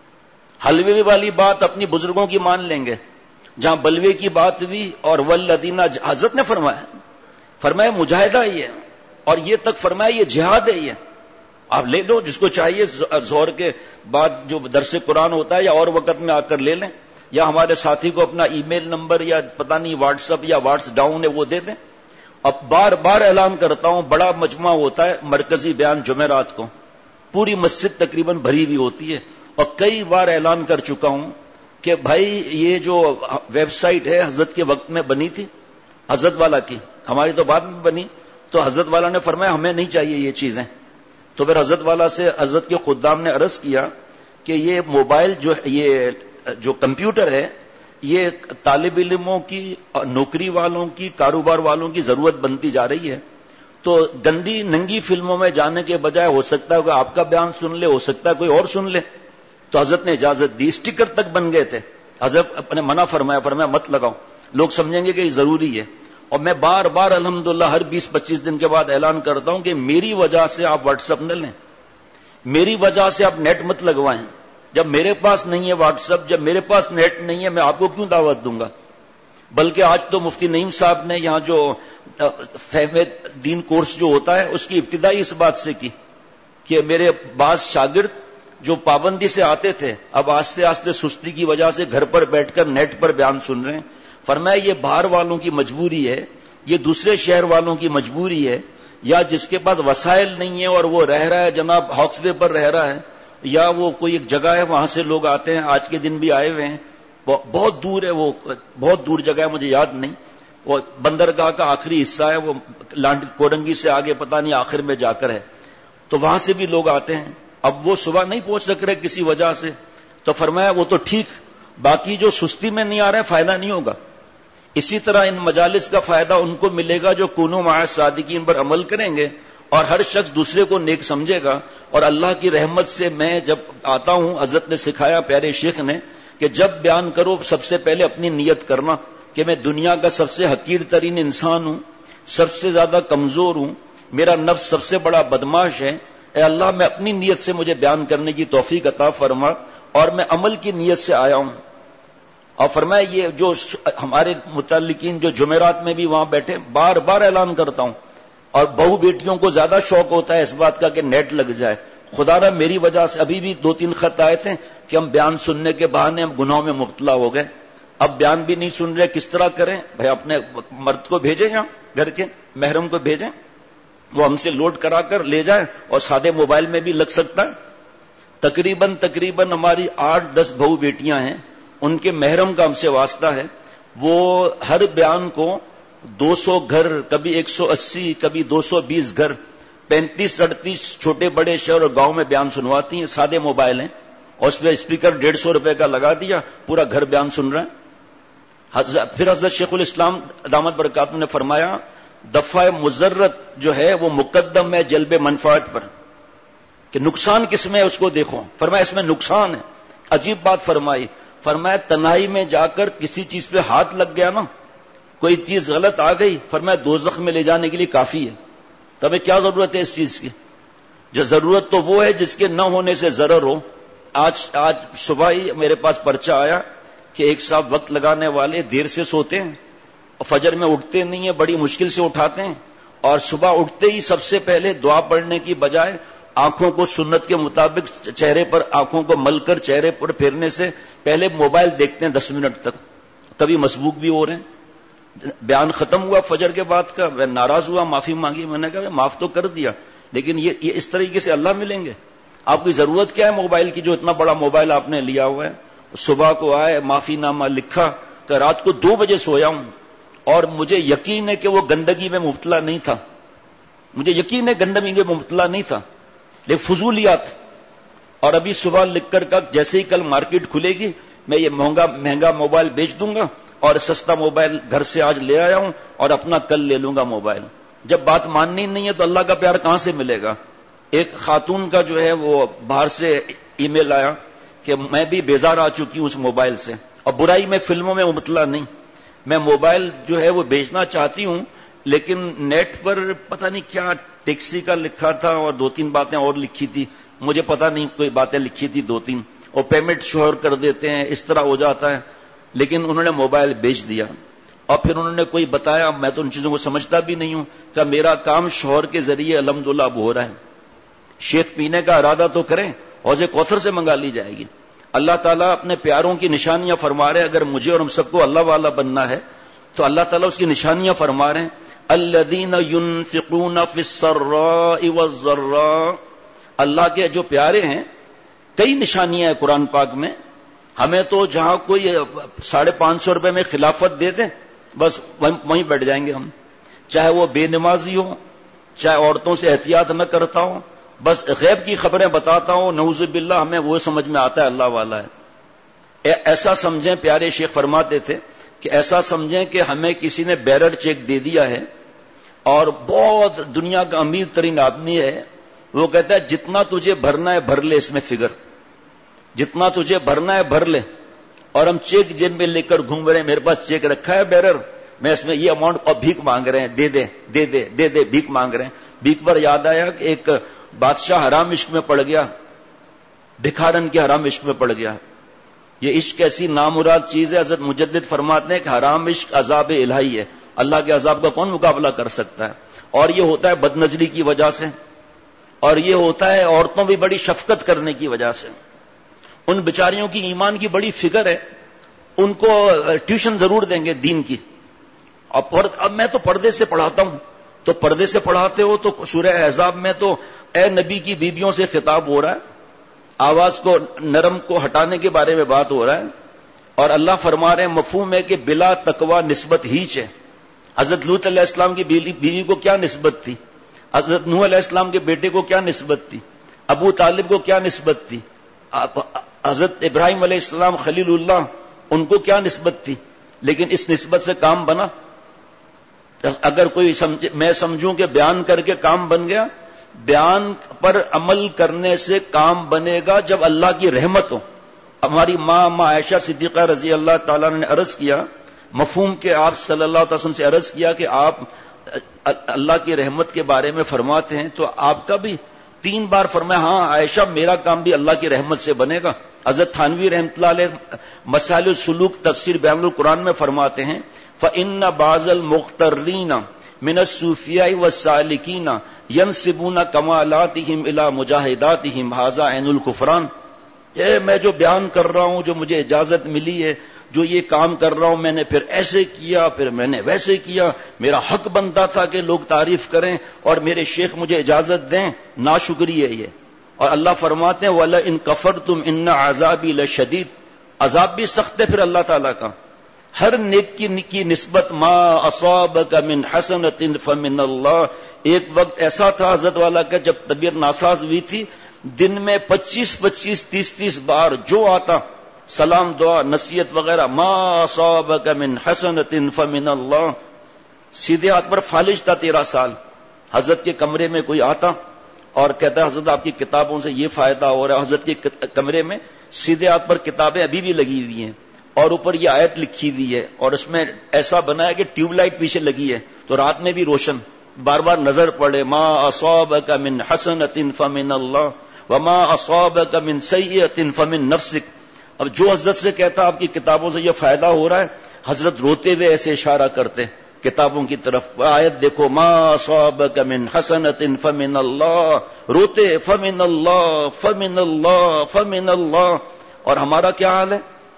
حلوے والی بات اپنی بزرگوں کی مان لیں گے, جہاں بلوے کی بات ہوئی اور والذین, حضرت نے فرمایا مجاہدہ ہی ہے, اور یہ تک فرمایا یہ جہاد ہے. یہ آپ لے لو جس کو چاہیے, ظہر کے بعد جو درس قرآن ہوتا ہے یا اور وقت میں آ کر لے لیں, یا ہمارے ساتھی کو اپنا ای میل نمبر یا پتہ نہیں واٹس اپ یا واٹس ڈاؤن ہے وہ دے دیں. اب بار بار اعلان کرتا ہوں, بڑا مجمع ہوتا ہے مرکزی بیان جمعرات کو, پوری مسجد تقریباً بھری ہوئی ہوتی ہے, اور کئی بار اعلان کر چکا ہوں کہ بھائی یہ جو ویب سائٹ ہے حضرت کے وقت میں بنی تھی, حضرت والا کی, ہماری تو بعد میں بنی, تو حضرت والا نے فرمایا ہمیں نہیں چاہیے یہ چیزیں. تو پھر حضرت والا سے حضرت کے خدام نے عرض کیا کہ یہ موبائل یہ جو کمپیوٹر ہے یہ طالب علموں کی, نوکری والوں کی, کاروبار والوں کی ضرورت بنتی جا رہی ہے. تو گندی ننگی فلموں میں جانے کے بجائے ہو سکتا ہے کہ آپ کا بیان سن لے, ہو سکتا ہے کوئی اور سن لے. تو حضرت نے اجازت دی, اسٹیکر تک بن گئے تھے. حضرت نے منع فرمایا مت لگاؤ, لوگ سمجھیں گے کہ یہ ضروری ہے. اور میں بار بار الحمدللہ ہر 20-25 دن کے بعد اعلان کرتا ہوں کہ میری وجہ سے آپ واٹس ایپ نہ لیں, میری وجہ سے آپ نیٹ مت لگوائیں. جب میرے پاس نہیں ہے واٹس ایپ, جب میرے پاس نیٹ نہیں ہے, میں آپ کو کیوں دعوت دوں گا. بلکہ آج تو مفتی نعیم صاحب نے یہاں جو فہم دین کورس جو ہوتا ہے اس کی ابتدائی اس بات سے کی کہ میرے بعض شاگرد جو پابندی سے آتے تھے اب آہستہ آہستہ سستی کی وجہ سے گھر پر بیٹھ کر نیٹ پر بیان سن رہے ہیں. فرمایا یہ باہر والوں کی مجبوری ہے, یہ دوسرے شہر والوں کی مجبوری ہے, یا جس کے پاس وسائل نہیں ہے اور وہ رہ رہا ہے جناب ہاکس وے پر رہ رہا ہے, یا وہ کوئی ایک جگہ ہے وہاں سے لوگ آتے ہیں, آج کے دن بھی آئے ہوئے ہیں, بہت دور ہے, وہ بہت دور جگہ ہے, مجھے یاد نہیں, وہ بندرگاہ کا آخری حصہ ہے, وہ کورنگی سے آگے پتہ نہیں آخر میں جا کر ہے, تو وہاں سے بھی لوگ آتے ہیں. اب وہ صبح نہیں پہنچ سک رہے کسی وجہ سے, تو فرمایا وہ تو ٹھیک, باقی جو سستی میں نہیں آ رہے فائدہ نہیں ہوگا. اسی طرح ان مجالس کا فائدہ ان کو ملے گا جو کونوا مع صادقین پر عمل کریں گے, اور ہر شخص دوسرے کو نیک سمجھے گا. اور اللہ کی رحمت سے میں جب آتا ہوں, حضرت نے سکھایا پیارے شیخ نے, کہ جب بیان کرو سب سے پہلے اپنی نیت کرنا کہ میں دنیا کا سب سے حقیر ترین انسان ہوں, سب سے زیادہ کمزور ہوں, میرا نفس سب سے بڑا بدماش ہے, اے اللہ میں اپنی نیت سے مجھے بیان کرنے کی توفیق عطا فرما, اور میں عمل کی نیت سے آیا ہوں. اور فرمایا یہ جو ہمارے متعلقین جو جمعرات میں بھی وہاں بیٹھے, بار بار اعلان کرتا ہوں, اور بہو بیٹیوں کو زیادہ شوق ہوتا ہے اس بات کا کہ نیٹ لگ جائے. خدا را میری وجہ سے ابھی بھی 2-3 خط آئے تھے کہ ہم بیان سننے کے بہانے ہم گناہوں میں مبتلا ہو گئے, اب بیان بھی نہیں سن رہے, کس طرح کریں بھائی؟ اپنے مرد کو بھیجیں, یہاں گھر کے محرم کو بھیجیں, وہ ہم سے لوڈ کرا کر لے جائیں, اور سادے موبائل میں بھی لگ سکتا ہے. تقریباً ہماری 8-10 بہو بیٹیاں ہیں, ان کے محرم کا ہم سے واسطہ ہے, وہ ہر بیان کو 200 گھر, کبھی 180, کبھی 220 گھر, 35-38 چھوٹے بڑے شہر اور گاؤں میں بیان سنواتی ہیں. سادے موبائل ہیں, اور اس پہ اسپیکر 150 روپے کا لگا دیا, پورا گھر بیان سن رہا ہے. پھر حضرت شیخ الاسلام دامت برکاتہ نے فرمایا دفع مضرت جو ہے وہ مقدم ہے جلب منفعت پر, کہ نقصان کس میں ہے اس کو دیکھو. فرمایا اس میں نقصان ہے. عجیب بات فرمائی, فرمایا تنہائی میں جا کر کسی چیز پہ ہاتھ لگ گیا نا, کوئی چیز غلط آ گئی, فرمایا دوزخ میں لے جانے کے لیے کافی ہے. تو ہمیں کیا ضرورت ہے اس چیز کی؟ جو ضرورت تو وہ ہے جس کے نہ ہونے سے ضرر ہو. آج صبح ہی میرے پاس پرچہ آیا کہ ایک صاحب وقت لگانے والے دیر سے سوتے ہیں, اور فجر میں اٹھتے نہیں ہیں, بڑی مشکل سے اٹھاتے ہیں, اور صبح اٹھتے ہی سب سے پہلے دعا پڑھنے کی بجائے آنکھوں کو سنت کے مطابق چہرے پر آنکھوں کو مل کر چہرے پر پھیرنے سے پہلے موبائل دیکھتے ہیں 10 منٹ تک. کبھی مسبوق بھی ہو رہے ہیں. بیان ختم ہوا فجر کے بعد کا, میں ناراض ہوا, معافی مانگی, میں نے کہا معاف تو کر دیا, لیکن یہ اس طریقے سے اللہ ملیں گے؟ آپ کی ضرورت کیا ہے موبائل کی, جو اتنا بڑا موبائل آپ نے لیا ہوا ہے؟ صبح کو آئے, معافی نامہ لکھا کہ رات کو 2 بجے سویا ہوں, اور مجھے یقین ہے کہ وہ گندگی میں مبتلا نہیں تھا, مجھے یقین ہے گندگی میں مبتلا نہیں تھا, لیکن فضولیات. اور ابھی صبح لکھ کر جیسے ہی کل مارکیٹ کھلے گی میں یہ مہنگا موبائل بیچ دوں گا, اور سستا موبائل گھر سے آج لے آیا ہوں, اور اپنا کل لے لوں گا موبائل. جب بات ماننی نہیں ہے تو اللہ کا پیار کہاں سے ملے گا؟ ایک خاتون کا جو ہے وہ باہر سے ای میل آیا کہ میں بھی بیزار آ چکی ہوں اس موبائل سے, اور برائی میں فلموں میں مبتلا نہیں, میں موبائل جو ہے وہ بیچنا چاہتی ہوں, لیکن نیٹ پر پتہ نہیں کیا ٹیکسی کا لکھا تھا, اور 2-3 باتیں اور لکھی تھی, مجھے پتہ نہیں کوئی باتیں لکھی تھی 2-3, اور پیمنٹ شوہر کر دیتے ہیں, اس طرح ہو جاتا ہے. لیکن انہوں نے موبائل بیچ دیا, اور پھر انہوں نے کوئی بتایا, میں تو ان چیزوں کو سمجھتا بھی نہیں ہوں, کہ میرا کام شوہر کے ذریعے الحمدللہ اب ہو رہا ہے. شیخ پینے کا ارادہ تو کریں, حوض کوثر سے منگا لی جائے گی. اللہ تعالیٰ اپنے پیاروں کی نشانیاں فرما رہے, اگر مجھے اور ہم سب کو اللہ والا بننا ہے تو اللہ تعالیٰ اس کی نشانیاں فرما رہے ہیں. الذین ينفقون فی السراء والضراء, اللہ کے جو پیارے ہیں, کئی نشانیاں ہیں قرآن پاک میں. ہمیں تو جہاں کوئی 550 روپے میں خلافت دے دیں بس وہیں بیٹھ جائیں گے ہم, چاہے وہ بے نمازی ہو, چاہے عورتوں سے احتیاط نہ کرتا ہوں, بس غیب کی خبریں بتاتا ہوں, نعوذ باللہ ہمیں وہ سمجھ میں آتا ہے اللہ والا ہے. ایسا سمجھیں, پیارے شیخ فرماتے تھے کہ ایسا سمجھیں کہ ہمیں کسی نے بیرر چیک دے دیا ہے, اور بہت دنیا کا امیر ترین آدمی ہے, وہ کہتا ہے جتنا تجھے بھرنا ہے بھر لے, اس میں فگر جتنا تجھے بھرنا ہے بھر لے, اور ہم چیک جیب میں لے کر گھوم رہے ہیں, میرے پاس چیک رکھا ہے بیرر, میں اس میں یہ اماؤنٹ, اور بھیک مانگ رہے ہیں, دے دے دے دے دے دے, بھیک مانگ رہے ہیں. بھیک پر یاد آیا کہ ایک بادشاہ حرام عشق میں پڑ گیا, بھکارن کے حرام عشق میں پڑ گیا. یہ عشق ایسی نامراد چیز ہے, حضرت مجدد فرماتے ہیں کہ حرام عشق عذاب الہی ہے, اللہ کے عذاب کا کون مقابلہ کر سکتا ہے؟ اور یہ ہوتا ہے بد نظری کی وجہ سے. اور یہ ہوتا ہے عورتوں بھی بڑی شفقت کرنے کی وجہ سے. ان بیچاریوں کی ایمان کی بڑی فکر ہے, ان کو ٹیوشن ضرور دیں گے دین کی. اب میں تو پردے سے پڑھاتا ہوں, تو پردے سے پڑھاتے ہو تو سورہ احزاب میں تو اے نبی کی بیویوں سے خطاب ہو رہا ہے, آواز کو نرم کو ہٹانے کے بارے میں بات ہو رہا ہے, اور اللہ فرما رہے ہیں مفہوم ہے کہ بلا تقوی نسبت ہیچ ہے. حضرت لوط علیہ السلام کی بیوی کو کیا نسبت تھی, حضرت نوح علیہ السلام کے بیٹے کو کیا نسبت تھی, ابو طالب کو کیا نسبت تھی, حضرت ابراہیم علیہ السلام خلیل اللہ ان کو کیا نسبت تھی. لیکن اس نسبت سے کام بنا؟ اگر کوئی میں سمجھوں کہ بیان کر کے کام بن گیا, بیان پر عمل کرنے سے کام بنے گا جب اللہ کی رحمت ہو. ہماری ماں عائشہ صدیقہ رضی اللہ تعالیٰ نے عرض کیا, مفہوم کے آپ صلی اللہ علیہ وسلم سے عرض کیا کہ آپ اللہ کی رحمت کے بارے میں فرماتے ہیں, تو آپ کا بھی 3 بار فرمایا ہاں عائشہ میرا کام بھی اللہ کی رحمت سے بنے گا. حضرت تھانوی رحمۃ اللہ علیہ مسائل السلوک تفسیر بیان القرآن میں فرماتے ہیں فَإِنَّ بَعْضَ الْمُغْتَرِّينَ مِنَ الصُّوفِيَاءِ وَالسَّالِكِينَ يَنْسِبُونَ كَمَالَاتِهِمْ إِلَى مُجَاهِدَاتِهِمْ هَذَا عَيْنُ الْكُفْرَانِ. میں جو بیان کر رہا ہوں, جو مجھے اجازت ملی ہے, جو یہ کام کر رہا ہوں, میں نے پھر ایسے کیا, پھر میں نے ویسے کیا, میرا حق بنتا تھا کہ لوگ تعریف کریں اور میرے شیخ مجھے اجازت دیں, ناشکری ہے یہ. اور اللہ فرماتے ہیں وَلَئِن كَفَرْتُمْ إِنَّ عَذَابِي لَشَدِيدٌ, عذاب بھی سخت ہے پھر اللہ تعالیٰ کا. ہر نیک کی نسبت ما اصابک من حسنۃ فمن اللہ. ایک وقت ایسا تھا حضرت والا کا جب طبیعت ناساز ہوئی تھی, دن میں 25 30 بار جو آتا سلام دعا نصیحت وغیرہ, ما اصابک من حسنۃ فمن اللہ. سیدھے ہاتھ پر فالج تھا 13 سال. حضرت کے کمرے میں کوئی آتا اور کہتا حضرت آپ کی کتابوں سے یہ فائدہ ہو رہا ہے. حضرت کے کمرے میں سیدھے ہاتھ پر کتابیں ابھی بھی لگی ہوئی ہیں اور اوپر یہ آیت لکھی ہوئی ہے, اور اس میں ایسا بنا ہے کہ ٹیوب لائٹ پیچھے لگی ہے تو رات میں بھی روشن, بار بار نظر پڑے ما اصابک من حسنۃ فمن اللہ وما اصابک من سیئۃ فمن نفسک. اب جو حضرت سے کہتا آپ کی کتابوں سے یہ فائدہ ہو رہا ہے, حضرت روتے ہوئے ایسے اشارہ کرتے کتابوں کی طرف, آیت دیکھو ما اصابک من حسنۃ فمن اللہ, روتے فمن اللہ فمن اللہ فمن اللہ. اور ہمارا کیا حال ہے,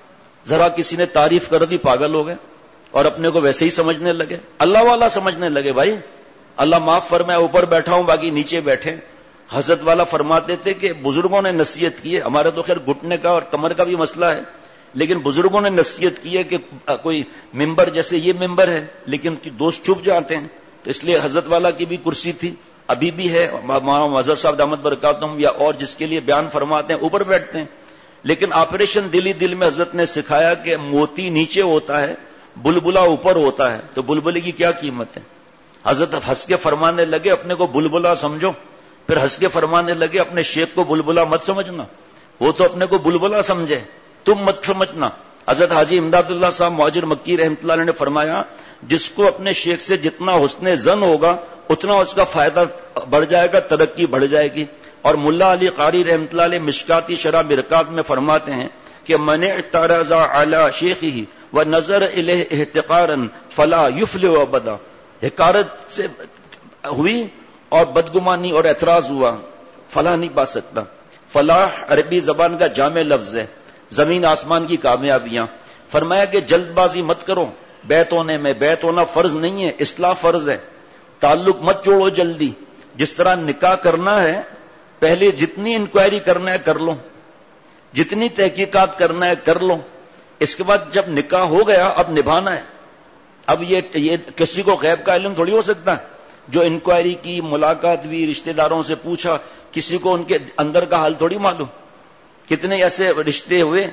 ذرا کسی نے تعریف کر دی پاگل ہو گئے اور اپنے کو ویسے ہی سمجھنے لگے, اللہ والا سمجھنے لگے. بھائی اللہ معاف فرمائے, اوپر بیٹھا ہوں باقی نیچے بیٹھے. حضرت والا فرماتے تھے کہ بزرگوں نے نصیحت کی ہے, ہمارے تو خیر گھٹنے کا اور کمر کا بھی مسئلہ ہے, لیکن بزرگوں نے نصیحت کی ہے کہ کوئی ممبر جیسے یہ ممبر ہے لیکن دوست چھپ جاتے ہیں, تو اس لیے حضرت والا کی بھی کرسی تھی, ابھی بھی ہے, مولانا مظہر صاحب دامت برکاتہم یا اور جس کے لیے بیان فرماتے ہیں اوپر بیٹھتے ہیں. لیکن آپریشن دل میں حضرت نے سکھایا کہ موتی نیچے ہوتا ہے, بلبلا اوپر ہوتا ہے, تو بلبلے کی کیا قیمت ہے. حضرت ہنس کے فرمانے لگے اپنے کو بلبلا سمجھو, پھر ہنس کے فرمانے لگے اپنے شیخ کو بلبلا مت سمجھنا, وہ تو اپنے کو بلبلا سمجھے, تم مت سمجھنا. حضرت حاجی امداد اللہ صاحب مہاجر مکی رحمۃ اللہ علیہ نے فرمایا جس کو اپنے شیخ سے جتنا حسن ظن ہوگا اتنا اس کا فائدہ بڑھ جائے گا, ترقی بڑھ جائے گی. اور ملا علی قاری رحمۃ اللہ علیہ مشکاتی شرح مرکات میں فرماتے ہیں کہ من اعترض علی شیخہ ونظر الیہ احتقارا فلا یفلح ابدا. حقارت سے ہوئی اور بدگمانی اور اعتراض ہوا, فلاح نہیں پا سکتا. فلاح عربی زبان کا جامع لفظ ہے, زمین آسمان کی کامیابیاں. فرمایا کہ جلد بازی مت کرو بیعت ہونے میں, بیعت ہونا فرض نہیں ہے, اصلاح فرض ہے. تعلق مت جوڑو جلدی, جس طرح نکاح کرنا ہے پہلے جتنی انکوائری کرنا ہے کر لو, جتنی تحقیقات کرنا ہے کر لو, اس کے بعد جب نکاح ہو گیا اب نبھانا ہے. اب یہ کسی کو غیب کا علم تھوڑی ہو سکتا ہے, جو انکوائری کی, ملاقات بھی, رشتہ داروں سے پوچھا, کسی کو ان کے اندر کا حال تھوڑی معلوم. کتنے ایسے رشتے ہوئے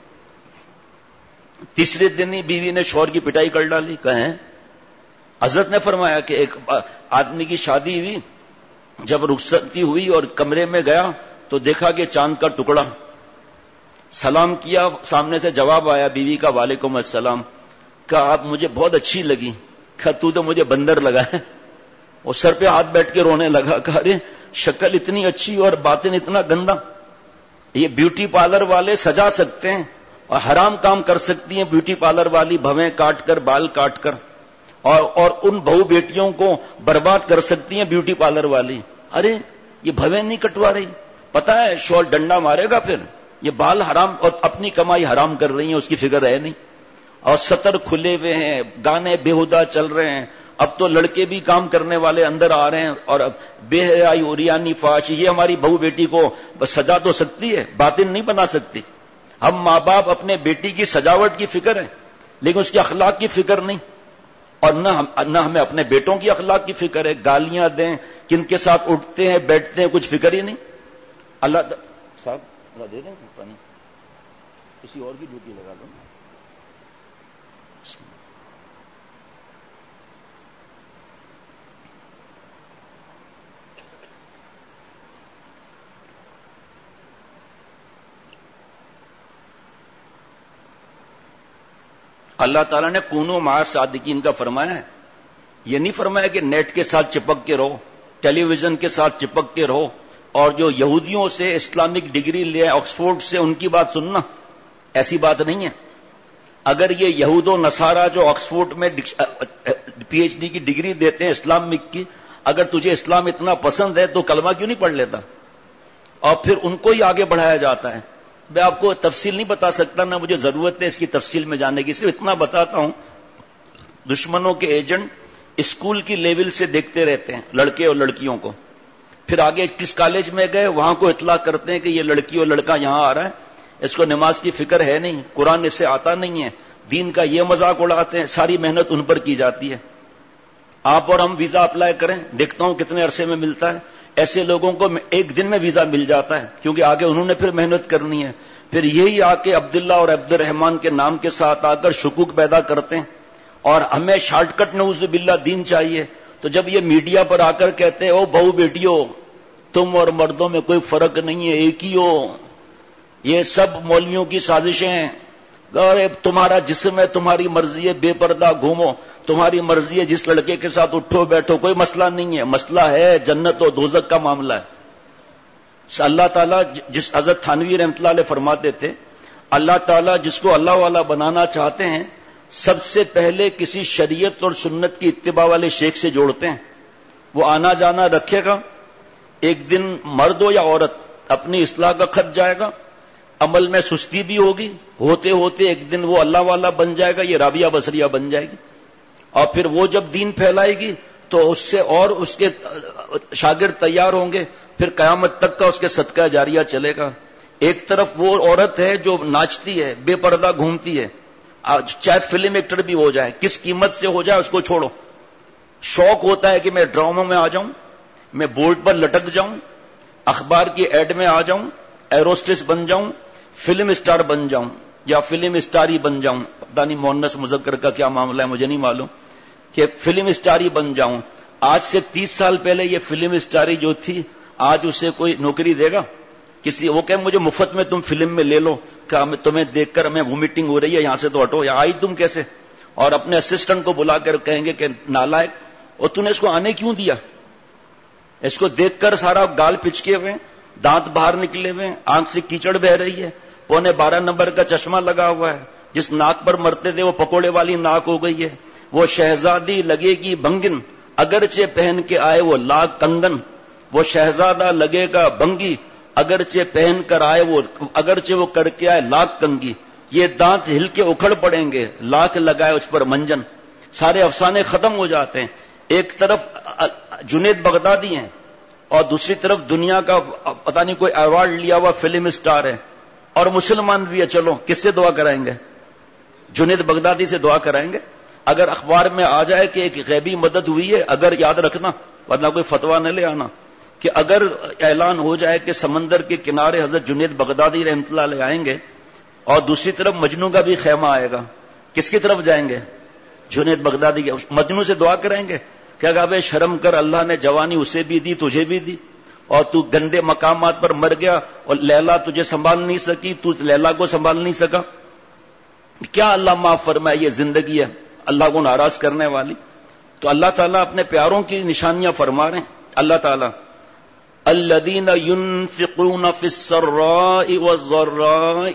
تیسرے دن ہی بیوی نے شوہر کی پٹائی کر ڈالی. کہیں حضرت نے فرمایا کہ ایک آدمی کی شادی ہوئی, جب رخصتی ہوئی اور کمرے میں گیا تو دیکھا کہ چاند کا ٹکڑا. سلام کیا, سامنے سے جواب آیا بیوی کا وعلیکم السلام. کہا آپ مجھے بہت اچھی لگی. کہا تو مجھے بندر لگا ہے. اور سر پہ ہاتھ بیٹھ کے رونے لگا. کہا ارے شکل اتنی اچھی اور باطن اتنا گندا. یہ بیوٹی پارلر والے سجا سکتے ہیں اور حرام کام کر سکتی ہیں بیوٹی پارلر والی, بھویں کاٹ کر, بال کاٹ کر, اور ان بہو بیٹیوں کو برباد کر سکتی ہیں بیوٹی پارلر والی. ارے یہ بھویں نہیں کٹوا رہی، پتا ہے شور ڈنڈا مارے گا پھر، یہ بال حرام اور اپنی کمائی حرام کر رہی ہیں، اس کی فکر ہے نہیں، اور سطر کھلے ہوئے ہیں، گانے بےہودہ چل رہے ہیں، اب تو لڑکے بھی کام کرنے والے اندر آ رہے ہیں، اور اب بے حیائی اوریانی فحش، یہ ہماری بہو بیٹی کو سجا تو سکتی ہے، باطن نہیں بنا سکتی۔ ہم ماں باپ اپنے بیٹی کی سجاوٹ کی فکر ہے لیکن اس کے اخلاق کی فکر نہیں، اور نہ ہمیں اپنے بیٹوں کی اخلاق کی فکر ہے، گالیاں دیں، کن کے ساتھ اٹھتے ہیں بیٹھتے ہیں، کچھ فکر ہی نہیں۔ اللہ صاحب دے دیں پانی، کسی اور کی ڈیوٹی لگا دو۔ اللہ تعالیٰ نے کونو مع صادقین کا فرمایا ہے، یہ نہیں فرمایا کہ نیٹ کے ساتھ چپک کے رہو، ٹیلی ویژن کے ساتھ چپک کے رہو، اور جو یہودیوں سے اسلامک ڈگری لے آکسفورڈ سے ان کی بات سننا، ایسی بات نہیں ہے۔ اگر یہ یہود و نصارہ جو آکسفورڈ میں پی ایچ ڈی کی ڈگری دیتے ہیں اسلامک کی، اگر تجھے اسلام اتنا پسند ہے تو کلمہ کیوں نہیں پڑھ لیتا؟ اور پھر ان کو ہی آگے بڑھایا جاتا ہے۔ میں آپ کو تفصیل نہیں بتا سکتا، نہ مجھے ضرورت ہے اس کی تفصیل میں جانے کی، صرف اتنا بتاتا ہوں، دشمنوں کے ایجنٹ اسکول کی لیول سے دیکھتے رہتے ہیں لڑکے اور لڑکیوں کو، پھر آگے کس کالج میں گئے وہاں کو اطلاع کرتے ہیں کہ یہ لڑکی اور لڑکا یہاں آ رہا ہے، اس کو نماز کی فکر ہے نہیں، قرآن اس سے آتا نہیں ہے، دین کا یہ مذاق اڑاتے ہیں، ساری محنت ان پر کی جاتی ہے۔ آپ اور ہم ویزا اپلائی کریں، دیکھتا ہوں کتنے عرصے میں ملتا ہے، ایسے لوگوں کو ایک دن میں ویزا مل جاتا ہے، کیونکہ آگے انہوں نے پھر محنت کرنی ہے، پھر یہی آ کے عبداللہ اور عبد الرحمان کے نام کے ساتھ آ کر شکوک پیدا کرتے ہیں، اور ہمیں شارٹ کٹ نعوذ باللہ دین چاہیے۔ تو جب یہ میڈیا پر آ کر کہتے ہیں او بہو بیٹیوں تم اور مردوں میں کوئی فرق نہیں ہے، ایک ہی ہو، یہ سب مولویوں کی سازشیں ہیں، اور تمہارا جسم ہے، تمہاری مرضی ہے، بے پردہ گھومو، تمہاری مرضی ہے جس لڑکے کے ساتھ اٹھو بیٹھو، کوئی مسئلہ نہیں ہے، مسئلہ ہے جنت و دوزخ کا معاملہ ہے۔ اللہ تعالیٰ جس حضرت تھانوی رحمۃ اللہ علیہ فرماتے تھے، اللہ تعالیٰ جس کو اللہ والا بنانا چاہتے ہیں سب سے پہلے کسی شریعت اور سنت کی اتباع والے شیخ سے جوڑتے ہیں، وہ آنا جانا رکھے گا، ایک دن مرد ہو یا عورت اپنی اصلاح کا خط جائے گا، عمل میں سستی بھی ہوگی، ہوتے ہوتے ایک دن وہ اللہ والا بن جائے گا، یہ رابعہ بصریہ بن جائے گی، اور پھر وہ جب دین پھیلائے گی تو اس سے اور اس کے شاگرد تیار ہوں گے، پھر قیامت تک کا اس کے صدقہ جاریہ چلے گا۔ ایک طرف وہ عورت ہے جو ناچتی ہے، بے پردہ گھومتی ہے، چاہے فلم ایکٹر بھی ہو جائے، کس قیمت سے ہو جائے اس کو چھوڑو، شوق ہوتا ہے کہ میں ڈراموں میں آ جاؤں، میں بورڈ پر لٹک جاؤں، اخبار کی ایڈ میں آ جاؤں، ایروسٹس بن جاؤں، فلم اسٹار بن جاؤں، یا فلم اسٹار ہی بن جاؤں، پتہ نہیں مؤنث مذکر کا کیا معاملہ ہے مجھے نہیں معلوم، کہ فلم اسٹار ہی بن جاؤں۔ آج سے 30 سال پہلے یہ فلم اسٹاری جو تھی، آج اسے کوئی نوکری دے گا؟ کسی وہ کہ مجھے مفت میں تم فلم میں لے لو، کہ تمہیں دیکھ کر ہمیں وومیٹنگ ہو رہی ہے، یہاں سے تو ہٹو، یا آئی تم کیسے؟ اور اپنے اسسٹنٹ کو بلا کر کہیں گے کہ نالائق، اور تو نے اس کو آنے کیوں دیا؟ اس کو دیکھ کر سارا گال پچکے ہوئے، دانت باہر نکلے ہوئے، آنکھ سے کیچڑ بہ رہی ہے، 12.25 نمبر کا چشمہ لگا ہوا ہے، جس ناک پر مرتے تھے وہ پکوڑے والی ناک ہو گئی ہے، وہ شہزادی لگے گی بنگن اگرچہ پہن کے آئے وہ لاکھ کنگن، وہ شہزادہ لگے گا بنگی اگرچہ پہن کر آئے وہ، اگرچہ وہ کر کے آئے لاکھ کنگی، یہ دانت ہل کے اکھڑ پڑیں گے، لاکھ لگائے اس پر منجن۔ سارے افسانے ختم ہو جاتے ہیں، ایک طرف جنید بغدادی ہیں اور دوسری طرف دنیا کا پتہ نہیں کوئی ایوارڈ لیا ہوا فلم اسٹار ہے، اور مسلمان بھی ہے، چلو کس سے دعا کرائیں گے؟ جنید بغدادی سے دعا کرائیں گے؟ اگر اخبار میں آ جائے کہ ایک غیبی مدد ہوئی ہے، اگر یاد رکھنا ورنہ کوئی فتویٰ نہ لے آنا، کہ اگر اعلان ہو جائے کہ سمندر کے کنارے حضرت جنید بغدادی رحمۃ اللہ علیہ آئیں گے اور دوسری طرف مجنو کا بھی خیمہ آئے گا، کس کی طرف جائیں گے؟ جنید بغدادی کے مجنو سے دعا کریں گے کہ اگر شرم کر، اللہ نے جوانی اسے بھی دی تجھے بھی دی، اور تو گندے مقامات پر مر گیا، اور لیلا تجھے سنبھال نہیں سکی، تو لیلا کو سنبھال نہیں سکا، کیا اللہ معاف فرمائے؟ یہ زندگی ہے اللہ کو ناراض کرنے والی۔ تو اللہ تعالیٰ اپنے پیاروں کی نشانیاں فرما رہے ہیں۔ اللہ تعالیٰ الذین ينفقون فی السراء والضراء،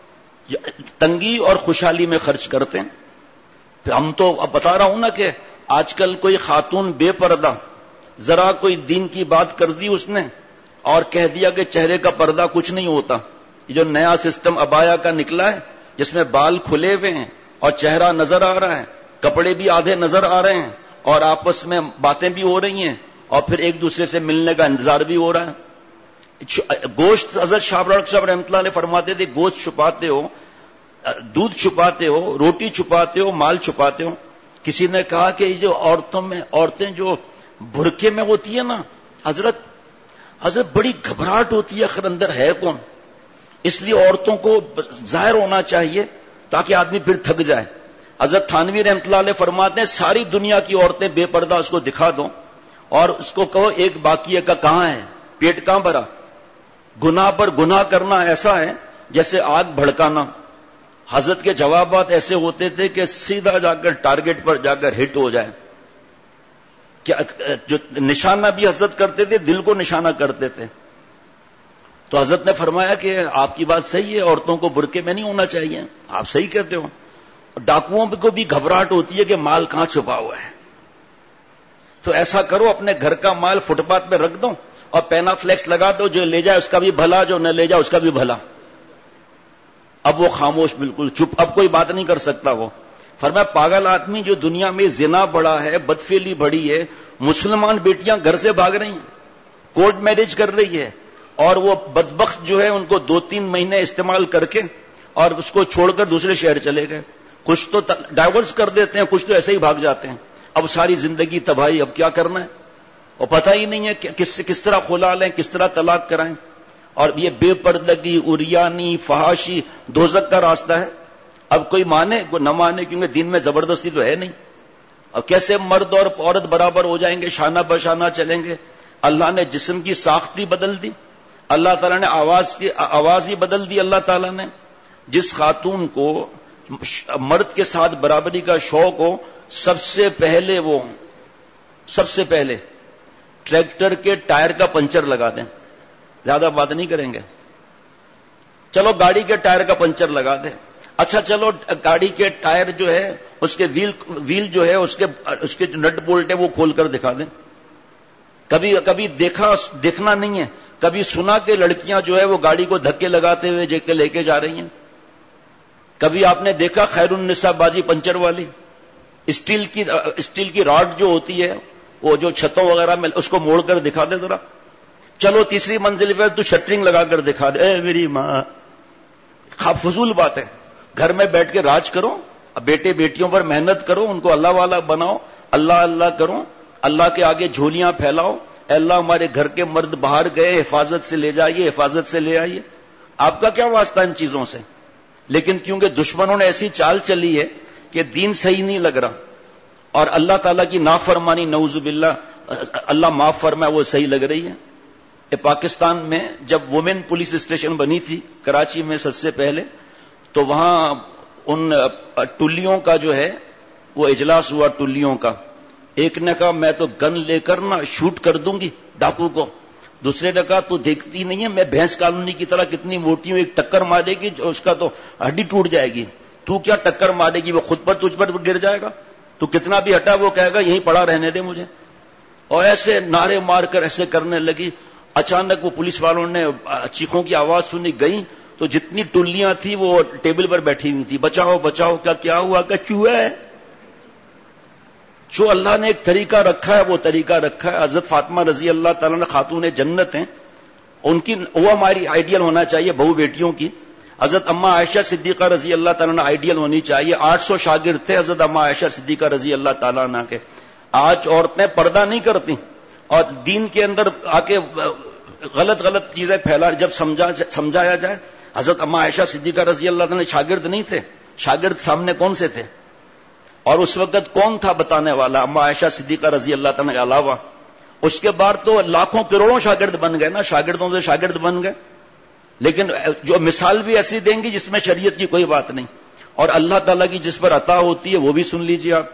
تنگی اور خوشحالی میں خرچ کرتے ہیں۔ ہم تو اب بتا رہا ہوں نا کہ آج کل کوئی خاتون بے پردہ ذرا کوئی دین کی بات کر دی اس نے، اور کہہ دیا کہ چہرے کا پردہ کچھ نہیں ہوتا. یہ جو نیا سسٹم ابایا کا نکلا ہے جس میں بال کھلے ہوئے ہیں اور چہرہ نظر آ رہا ہے, کپڑے بھی آدھے نظر آ رہے ہیں, اور آپس میں باتیں بھی ہو رہی ہیں, اور پھر ایک دوسرے سے ملنے کا انتظار بھی ہو رہا ہے. گوشت حضرت شاہ ابرار صاحب رحمۃ اللہ علیہ فرماتے تھے, گوشت چھپاتے ہو, دودھ چھپاتے ہو, روٹی چھپاتے ہو, مال چھپاتے ہو. کسی نے کہا کہ جو عورتیں جو برقعے میں ہوتی ہیں نا حضرت بڑی گھبراہٹ ہوتی ہے, آخر اندر ہے کون. اس لیے عورتوں کو ظاہر ہونا چاہیے تاکہ آدمی پھر تھک جائے. حضرت تھانوی رحمۃ اللہ علیہ فرماتے ہیں ساری دنیا کی عورتیں بے پردہ اس کو دکھا دو اور اس کو کہو ایک باقی کا کہاں ہے, پیٹ کہاں بھرا. گناہ پر گناہ کرنا ایسا ہے جیسے آگ بھڑکانا. حضرت کے جوابات ایسے ہوتے تھے کہ سیدھا جا کر ٹارگٹ پر جا کر ہٹ ہو جائے. جو نشانہ بھی حضرت کرتے تھے دل کو نشانہ کرتے تھے. تو حضرت نے فرمایا کہ آپ کی بات صحیح ہے, عورتوں کو برقعے میں نہیں ہونا چاہیے, آپ صحیح کہتے ہو. ڈاکوؤں کو بھی گھبراہٹ ہوتی ہے کہ مال کہاں چھپا ہوا ہے. تو ایسا کرو اپنے گھر کا مال فٹ پاتھ پہ رکھ دو اور پینا فلیکس لگا دو, جو لے جائے اس کا بھی بھلا, جو نہ لے جائے اس کا بھی بھلا. اب وہ خاموش, بالکل چپ, اب کوئی بات نہیں کر سکتا. وہ فرمایا پاگل آدمی, جو دنیا میں زنا بڑا ہے, بدفعلی بڑی ہے, مسلمان بیٹیاں گھر سے بھاگ رہی ہیں, کورٹ میرج کر رہی ہے, اور وہ بدبخت جو ہے ان کو 2-3 مہینے استعمال کر کے اور اس کو چھوڑ کر دوسرے شہر چلے گئے. کچھ تو ڈائیورس کر دیتے ہیں, کچھ تو ایسے ہی بھاگ جاتے ہیں. اب ساری زندگی تباہی, اب کیا کرنا ہے, اور پتہ ہی نہیں ہے کہ کس طرح کھلا لیں, کس طرح طلاق کرائیں. اور یہ بے پردگی, عریانی, فحاشی دوزخ کا راستہ ہے. اب کوئی مانے کوئی نہ مانے, کیونکہ دین میں زبردستی تو ہے نہیں. اب کیسے مرد اور عورت برابر ہو جائیں گے, شانہ بشانہ چلیں گے. اللہ نے جسم کی ساخت ہی بدل دی, اللہ تعالیٰ نے آواز ہی بدل دی. اللہ تعالیٰ نے جس خاتون کو مرد کے ساتھ برابری کا شوق ہو, سب سے پہلے ٹریکٹر کے ٹائر کا پنچر لگا دیں. زیادہ بات نہیں کریں گے, چلو گاڑی کے ٹائر کا پنچر لگا دیں. اچھا چلو گاڑی کے ٹائر جو ہے اس کے ویل جو ہے اس کے جو نٹ بولٹ ہے وہ کھول کر دکھا دیں. کبھی دیکھنا نہیں ہے, کبھی سنا کہ لڑکیاں جو ہے وہ گاڑی کو دھکے لگاتے ہوئے لے کے جا رہی ہیں. کبھی آپ نے دیکھا خیر النساء بازی پنچر والی, اسٹیل کی راڈ جو ہوتی ہے وہ جو چھتوں وغیرہ میں اس کو موڑ کر دکھا دے ذرا. چلو تیسری منزل پہ تو شٹرنگ لگا کر دکھا دے, اے میری ماں. فضول بات ہے. گھر میں بیٹھ کے راج کرو, بیٹے بیٹیوں پر محنت کرو, ان کو اللہ والا بناؤ, اللہ اللہ کرو, اللہ کے آگے جھولیاں پھیلاؤ, اے اللہ ہمارے گھر کے مرد باہر گئے, حفاظت سے لے جائیے, حفاظت سے لے آئیے. آپ کا کیا واسطہ ان چیزوں سے؟ لیکن کیونکہ دشمنوں نے ایسی چال چلی ہے کہ دین صحیح نہیں لگ رہا, اور اللہ تعالیٰ کی نافرمانی نعوذ باللہ, اللہ معاف فرمائے, وہ صحیح لگ رہی ہے. پاکستان میں جب وومن پولیس اسٹیشن بنی تھی کراچی میں سب سے پہلے, تو وہاں ان ٹلیوں کا جو ہے وہ اجلاس ہوا, ٹلیوں کا. ایک نے کہا میں تو گن لے کر نا شوٹ کر دوں گی ڈاکو کو. دوسرے نے کہا تو دیکھتی نہیں ہے میں بھینس کالونی کی طرح کتنی موٹی ہوں, ایک ٹکر مارے گی جو اس کا تو ہڈی ٹوٹ جائے گی. تو کیا ٹکر مارے گی, وہ خود پر تجھ پر گر جائے گا. تو کتنا بھی ہٹا وہ کہے گا یہیں پڑا رہنے دے مجھے. اور ایسے نعرے مار کر ایسے کرنے لگی. اچانک وہ پولیس والوں نے چیخوں کی آواز سنی, گئی تو جتنی ٹلیاں تھی وہ ٹیبل پر بیٹھی ہوئی تھی. بچاؤ بچاؤ, کیا ہوا, کہ چوہا ہے. جو اللہ نے ایک طریقہ رکھا ہے وہ طریقہ رکھا ہے. حضرت فاطمہ رضی اللہ تعالیٰ نے خاتون جنت ہیں, ان کی وہ ہماری آئیڈیل ہونا چاہیے بہو بیٹیوں کی. حضرت اما عائشہ صدیقہ رضی اللہ تعالیٰ نے آئیڈیل ہونی چاہیے. 800 شاگرد تھے حضرت اما عائشہ صدیقہ رضی اللہ تعالیٰ عنہ کے. آج عورتیں پردہ نہیں کرتی اور دین کے اندر آ کے غلط چیزیں پھیلا. جب سمجھایا جائے, حضرت اما عائشہ صدیقہ رضی اللہ تعالیٰ شاگرد نہیں تھے, شاگرد سامنے کون سے تھے, اور اس وقت کون تھا بتانے والا اما عائشہ صدیقہ رضی اللہ تعالیٰ کے علاوہ. اس کے بعد تو لاکھوں کروڑوں شاگرد بن گئے نا, شاگردوں سے شاگرد بن گئے. لیکن جو مثال بھی ایسی دیں گی جس میں شریعت کی کوئی بات نہیں, اور اللہ تعالیٰ کی جس پر عطا ہوتی ہے وہ بھی سن لیجیے آپ.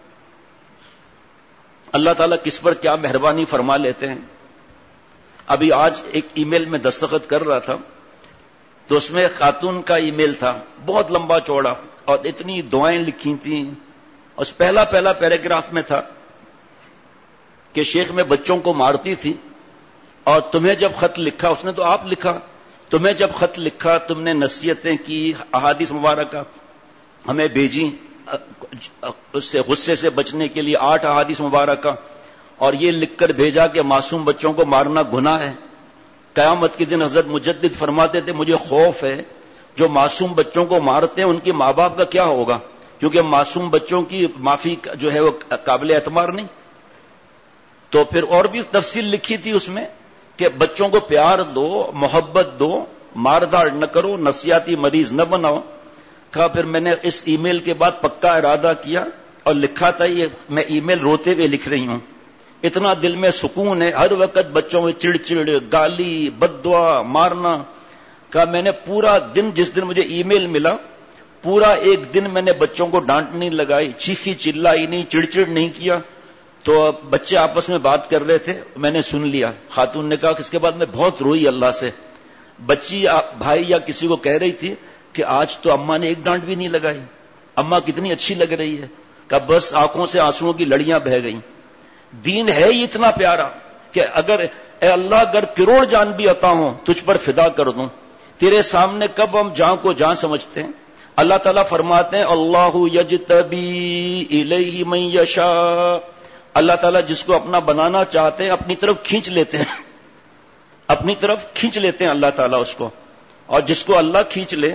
اللہ تعالیٰ کس پر کیا مہربانی فرما لیتے ہیں. ابھی آج ایک ای میل میں دستخط کر رہا تھا تو اس میں خاتون کا ای میل تھا, بہت لمبا چوڑا, اور اتنی دعائیں لکھی تھیں. اس پہلا پیراگراف میں تھا کہ شیخ میں بچوں کو مارتی تھی اور تمہیں جب خط لکھا، اس نے تو آپ لکھا، تمہیں جب خط لکھا تم نے نصیحتیں کی، احادیث مبارکہ ہمیں بھیجی، اس سے غصے سے بچنے کے لیے 8 احادیث مبارکہ، اور یہ لکھ کر بھیجا کہ معصوم بچوں کو مارنا گناہ ہے۔ قیامت کے دن حضرت مجدد فرماتے تھے مجھے خوف ہے جو معصوم بچوں کو مارتے ہیں ان کے ماں باپ کا کیا ہوگا، کیونکہ معصوم بچوں کی معافی جو ہے وہ قابل اعتبار نہیں۔ تو پھر اور بھی تفصیل لکھی تھی اس میں کہ بچوں کو پیار دو، محبت دو، ماردار نہ کرو، نفسیاتی مریض نہ بناؤ۔ کہا پھر میں نے اس ای میل کے بعد پکا ارادہ کیا اور لکھا تھا یہ میں ای میل روتے ہوئے لکھ رہی ہوں، اتنا دل میں سکون ہے، ہر وقت بچوں میں چڑچڑ، گالی، بد دعا، مارنا۔ کہا میں نے پورا دن، جس دن مجھے ای میل ملا، پورا ایک دن میں نے بچوں کو ڈانٹ نہیں لگائی، چیخی چلائی نہیں، چڑچڑ نہیں کیا۔ تو بچے آپس میں بات کر رہے تھے، میں نے سن لیا۔ خاتون نے کہا کہ اس کے بعد میں بہت روئی اللہ سے۔ بچی بھائی یا کسی کو کہہ رہی تھی کہ آج تو اماں نے ایک ڈانٹ بھی نہیں لگائی، اماں کتنی اچھی لگ رہی ہے۔ کہا بس آنکھوں سے آنسوؤں کی لڑیاں بہہ گئیں۔ دین ہے ہی اتنا پیارا کہ اگر اے اللہ اگر کروڑ جان بھی عطا ہوں تجھ پر فدا کر دوں، تیرے سامنے کب ہم جان کو جان سمجھتے ہیں؟ اللہ تعالیٰ فرماتے ہیں اللہ یجتبی الیہ من یشاء، اللہ تعالیٰ جس کو اپنا بنانا چاہتے ہیں اپنی طرف کھینچ لیتے ہیں، اپنی طرف کھینچ لیتے ہیں اللہ تعالیٰ اس کو، اور جس کو اللہ کھینچ لے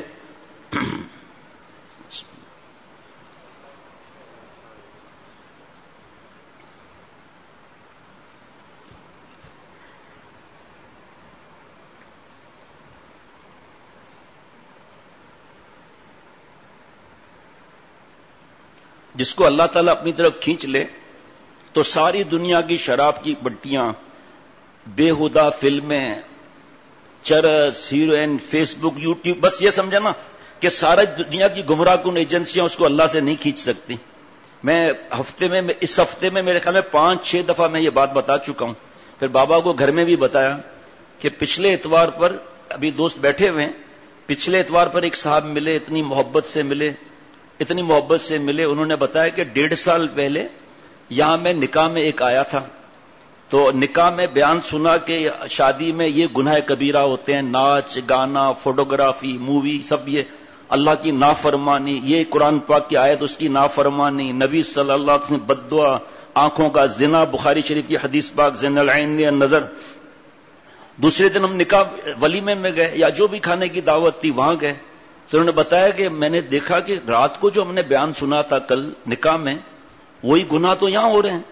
جس کو اللہ تعالیٰ اپنی طرف کھینچ لے تو ساری دنیا کی شراب کی بٹیاں، بےہودہ فلمیں، چرس، ہیروئن، فیس بک، یوٹیوب، بس یہ سمجھا نا کہ سارا دنیا کی گمراہ کن ایجنسیاں اس کو اللہ سے نہیں کھینچ سکتی۔ میں اس ہفتے میں میرے خیال میں 5-6 دفعہ میں یہ بات بتا چکا ہوں، پھر بابا کو گھر میں بھی بتایا کہ پچھلے اتوار پر، ابھی دوست بیٹھے ہوئے ہیں، پچھلے اتوار پر ایک صاحب ملے، اتنی محبت سے ملے، انہوں نے بتایا کہ 1.5 سال پہلے یہاں میں نکاح میں ایک آیا تھا، تو نکاح میں بیان سنا کہ شادی میں یہ گناہ کبیرہ ہوتے ہیں، ناچ گانا، فوٹوگرافی، مووی، سب یہ اللہ کی نافرمانی، یہ قرآن پاک کی آیت اس کی نافرمانی، نبی صلی اللہ علیہ وسلم بد دعا، آنکھوں کا زنا، بخاری شریف کی حدیث پاک زین العین النظر۔ دوسرے دن ہم نکاح ولیمے میں گئے یا جو بھی کھانے کی دعوت تھی وہاں گئے، تو انہوں نے بتایا کہ میں نے دیکھا کہ رات کو جو ہم نے بیان سنا تھا کل نکاح میں، وہی گناہ تو یہاں ہو رہے ہیں۔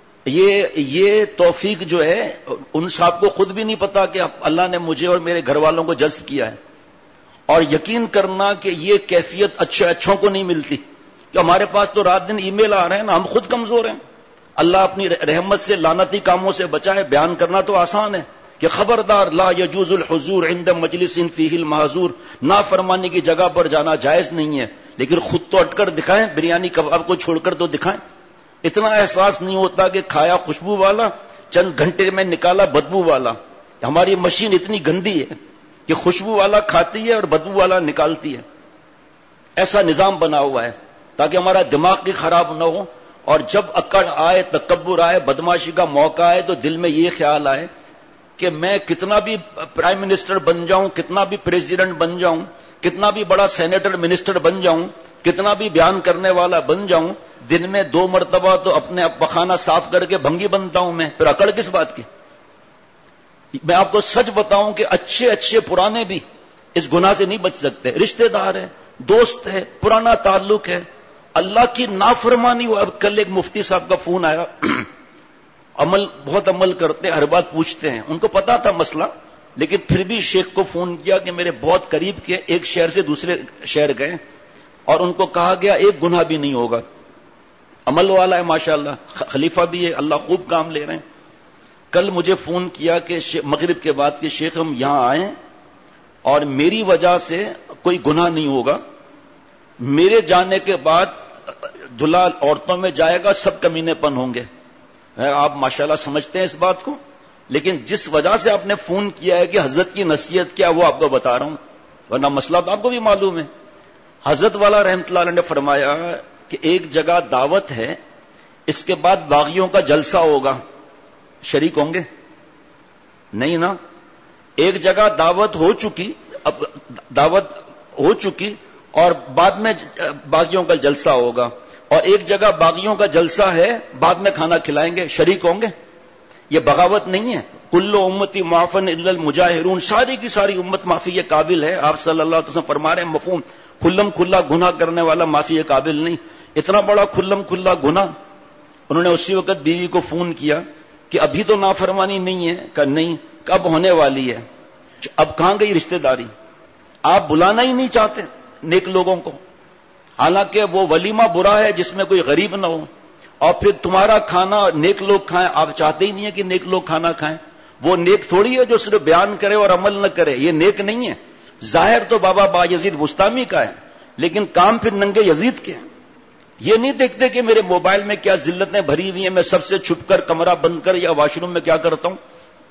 یہ توفیق جو ہے ان صاحب کو خود بھی نہیں پتا کہ اللہ نے مجھے اور میرے گھر والوں کو جذب کیا ہے، اور یقین کرنا کہ یہ کیفیت اچھوں کو نہیں ملتی، کہ ہمارے پاس تو رات دن ای میل آ رہے ہیں نا، ہم خود کمزور ہیں۔ اللہ اپنی رحمت سے لعنتی کاموں سے بچائے۔ بیان کرنا تو آسان ہے کہ خبردار لا یجوز الحضور عند مجلس فیہ المحظور، نافرمانی کی جگہ پر جانا جائز نہیں ہے، لیکن خود تو اٹ کر دکھائیں، بریانی کباب کو چھوڑ کر تو دکھائیں۔ اتنا احساس نہیں ہوتا کہ کھایا خوشبو والا، چند گھنٹے میں نکالا بدبو والا۔ ہماری مشین اتنی گندی ہے کہ خوشبو والا کھاتی ہے اور بدبو والا نکالتی ہے۔ ایسا نظام بنا ہوا ہے تاکہ ہمارا دماغ بھی خراب نہ ہو، اور جب اکڑ آئے، تکبر آئے، بدماشی کا موقع آئے تو دل میں یہ خیال آئے کہ میں کتنا بھی پرائم منسٹر بن جاؤں، کتنا بھی پریزیڈنٹ بن جاؤں، کتنا بھی بڑا سینیٹر منسٹر بن جاؤں، کتنا بھی بیان کرنے والا بن جاؤں، دن میں 2 مرتبہ تو اپنے پخانہ صاف کر کے بھنگی بنتا ہوں میں، پھر اکڑ کس بات کی؟ میں آپ کو سچ بتاؤں کہ اچھے پرانے بھی اس گناہ سے نہیں بچ سکتے، رشتہ دار ہے، دوست ہے، پرانا تعلق ہے، اللہ کی نافرمانی ہو۔ اب کل ایک مفتی صاحب کا فون آیا، بہت عمل کرتے ہیں، ہر بات پوچھتے ہیں، ان کو پتا تھا مسئلہ، لیکن پھر بھی شیخ کو فون کیا کہ میرے بہت قریب کے ایک شہر سے دوسرے شہر گئے اور ان کو کہا گیا ایک گناہ بھی نہیں ہوگا۔ عمل والا ہے ماشاءاللہ، خلیفہ بھی ہے، اللہ خوب کام لے رہے ہیں۔ کل مجھے فون کیا کہ مغرب کے بعد کہ شیخ ہم یہاں آئیں اور میری وجہ سے کوئی گناہ نہیں ہوگا، میرے جانے کے بعد دلہا عورتوں میں جائے گا، سب کمینے پن ہوں گے۔ آپ ماشاءاللہ سمجھتے ہیں اس بات کو، لیکن جس وجہ سے آپ نے فون کیا ہے کہ حضرت کی نصیحت کیا وہ آپ کو بتا رہا ہوں، ورنہ مسئلہ تو آپ کو بھی معلوم ہے۔ حضرت والا رحمت اللہ علیہ نے فرمایا کہ ایک جگہ دعوت ہے، اس کے بعد باغیوں کا جلسہ ہوگا، شریک ہوں گے؟ نہیں نا. ایک جگہ دعوت ہو چکی، اب دعوت ہو چکی اور بعد میں باغیوں کا جلسہ ہوگا، اور ایک جگہ باغیوں کا جلسہ ہے بعد میں کھانا کھلائیں گے، شریک ہوں گے. یہ بغاوت نہیں ہے. کل امتی معافن الا المجاہرون، ساری کی ساری امت معافی کے قابل ہے. آپ صلی اللہ علیہ وسلم فرما رہے ہیں مفہوم کھلم کھلا گناہ کرنے والا معافی کے قابل نہیں. اتنا بڑا کھلم کھلا گناہ. انہوں نے اسی وقت بیوی کو فون کیا کہ ابھی تو نافرمانی نہیں ہے، کہ نہیں، کب ہونے والی ہے. اب کہاں گئی رشتہ داری؟ آپ بلانا ہی نہیں چاہتے نیک لوگوں کو، حالانکہ وہ ولیمہ برا ہے جس میں کوئی غریب نہ ہو، اور پھر تمہارا کھانا نیک لوگ کھائیں. آپ چاہتے ہی نہیں ہے کہ نیک لوگ کھانا کھائیں. وہ نیک تھوڑی ہے جو صرف بیان کرے اور عمل نہ کرے، یہ نیک نہیں ہے. ظاہر تو بابا بایزید بستامی کا ہے، لیکن کام پھر ننگے یزید کے ہیں. یہ نہیں دیکھتے کہ میرے موبائل میں کیا ذلتیں بھری ہوئی ہیں، میں سب سے چھپ کر کمرہ بند کر یا واش روم میں کیا کرتا ہوں.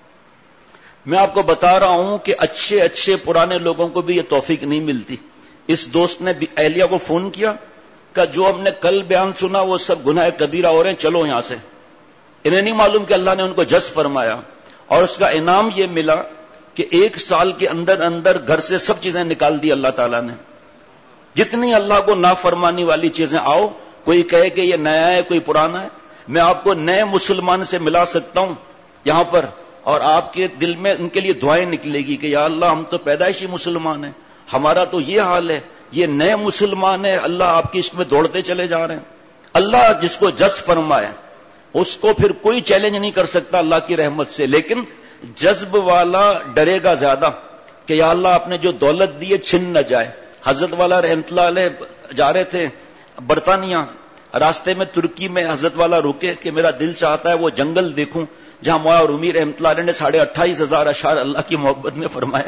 میں آپ کو بتا رہا ہوں کہ اچھے اچھے پرانے لوگوں کو بھی یہ توفیق نہیں ملتی. اس دوست نے اہلیہ کو فون کیا کہ جو ہم نے کل بیان سنا وہ سب گناہ کبیرہ ہو رہے ہیں، چلو یہاں سے. انہیں نہیں معلوم کہ اللہ نے ان کو جذب فرمایا، اور اس کا انعام یہ ملا کہ 1 سال کے اندر اندر گھر سے سب چیزیں نکال دی اللہ تعالیٰ نے. جتنی اللہ کو نافرمانی والی چیزیں، آؤ کوئی کہے کہ یہ نیا ہے کوئی پرانا ہے، میں آپ کو نئے مسلمان سے ملا سکتا ہوں یہاں پر، اور آپ کے دل میں ان کے لیے دعائیں نکلے گی کہ یا اللہ ہم تو پیدائشی مسلمان ہیں، ہمارا تو یہ حال ہے، یہ نئے مسلمان ہیں، اللہ آپ کی عشق میں دوڑتے چلے جا رہے ہیں. اللہ جس کو جذب فرمائے اس کو پھر کوئی چیلنج نہیں کر سکتا اللہ کی رحمت سے. لیکن جذب والا ڈرے گا زیادہ کہ یا اللہ آپ نے جو دولت دی ہے چھن نہ جائے. حضرت والا رحمت اللہ علیہ جا رہے تھے برطانیہ، راستے میں ترکی میں حضرت والا رکے کہ میرا دل چاہتا ہے وہ جنگل دیکھوں جہاں مولا رومی رحمت اللہ علیہ نے 28,500 اشعار اللہ کی محبت میں فرمائے،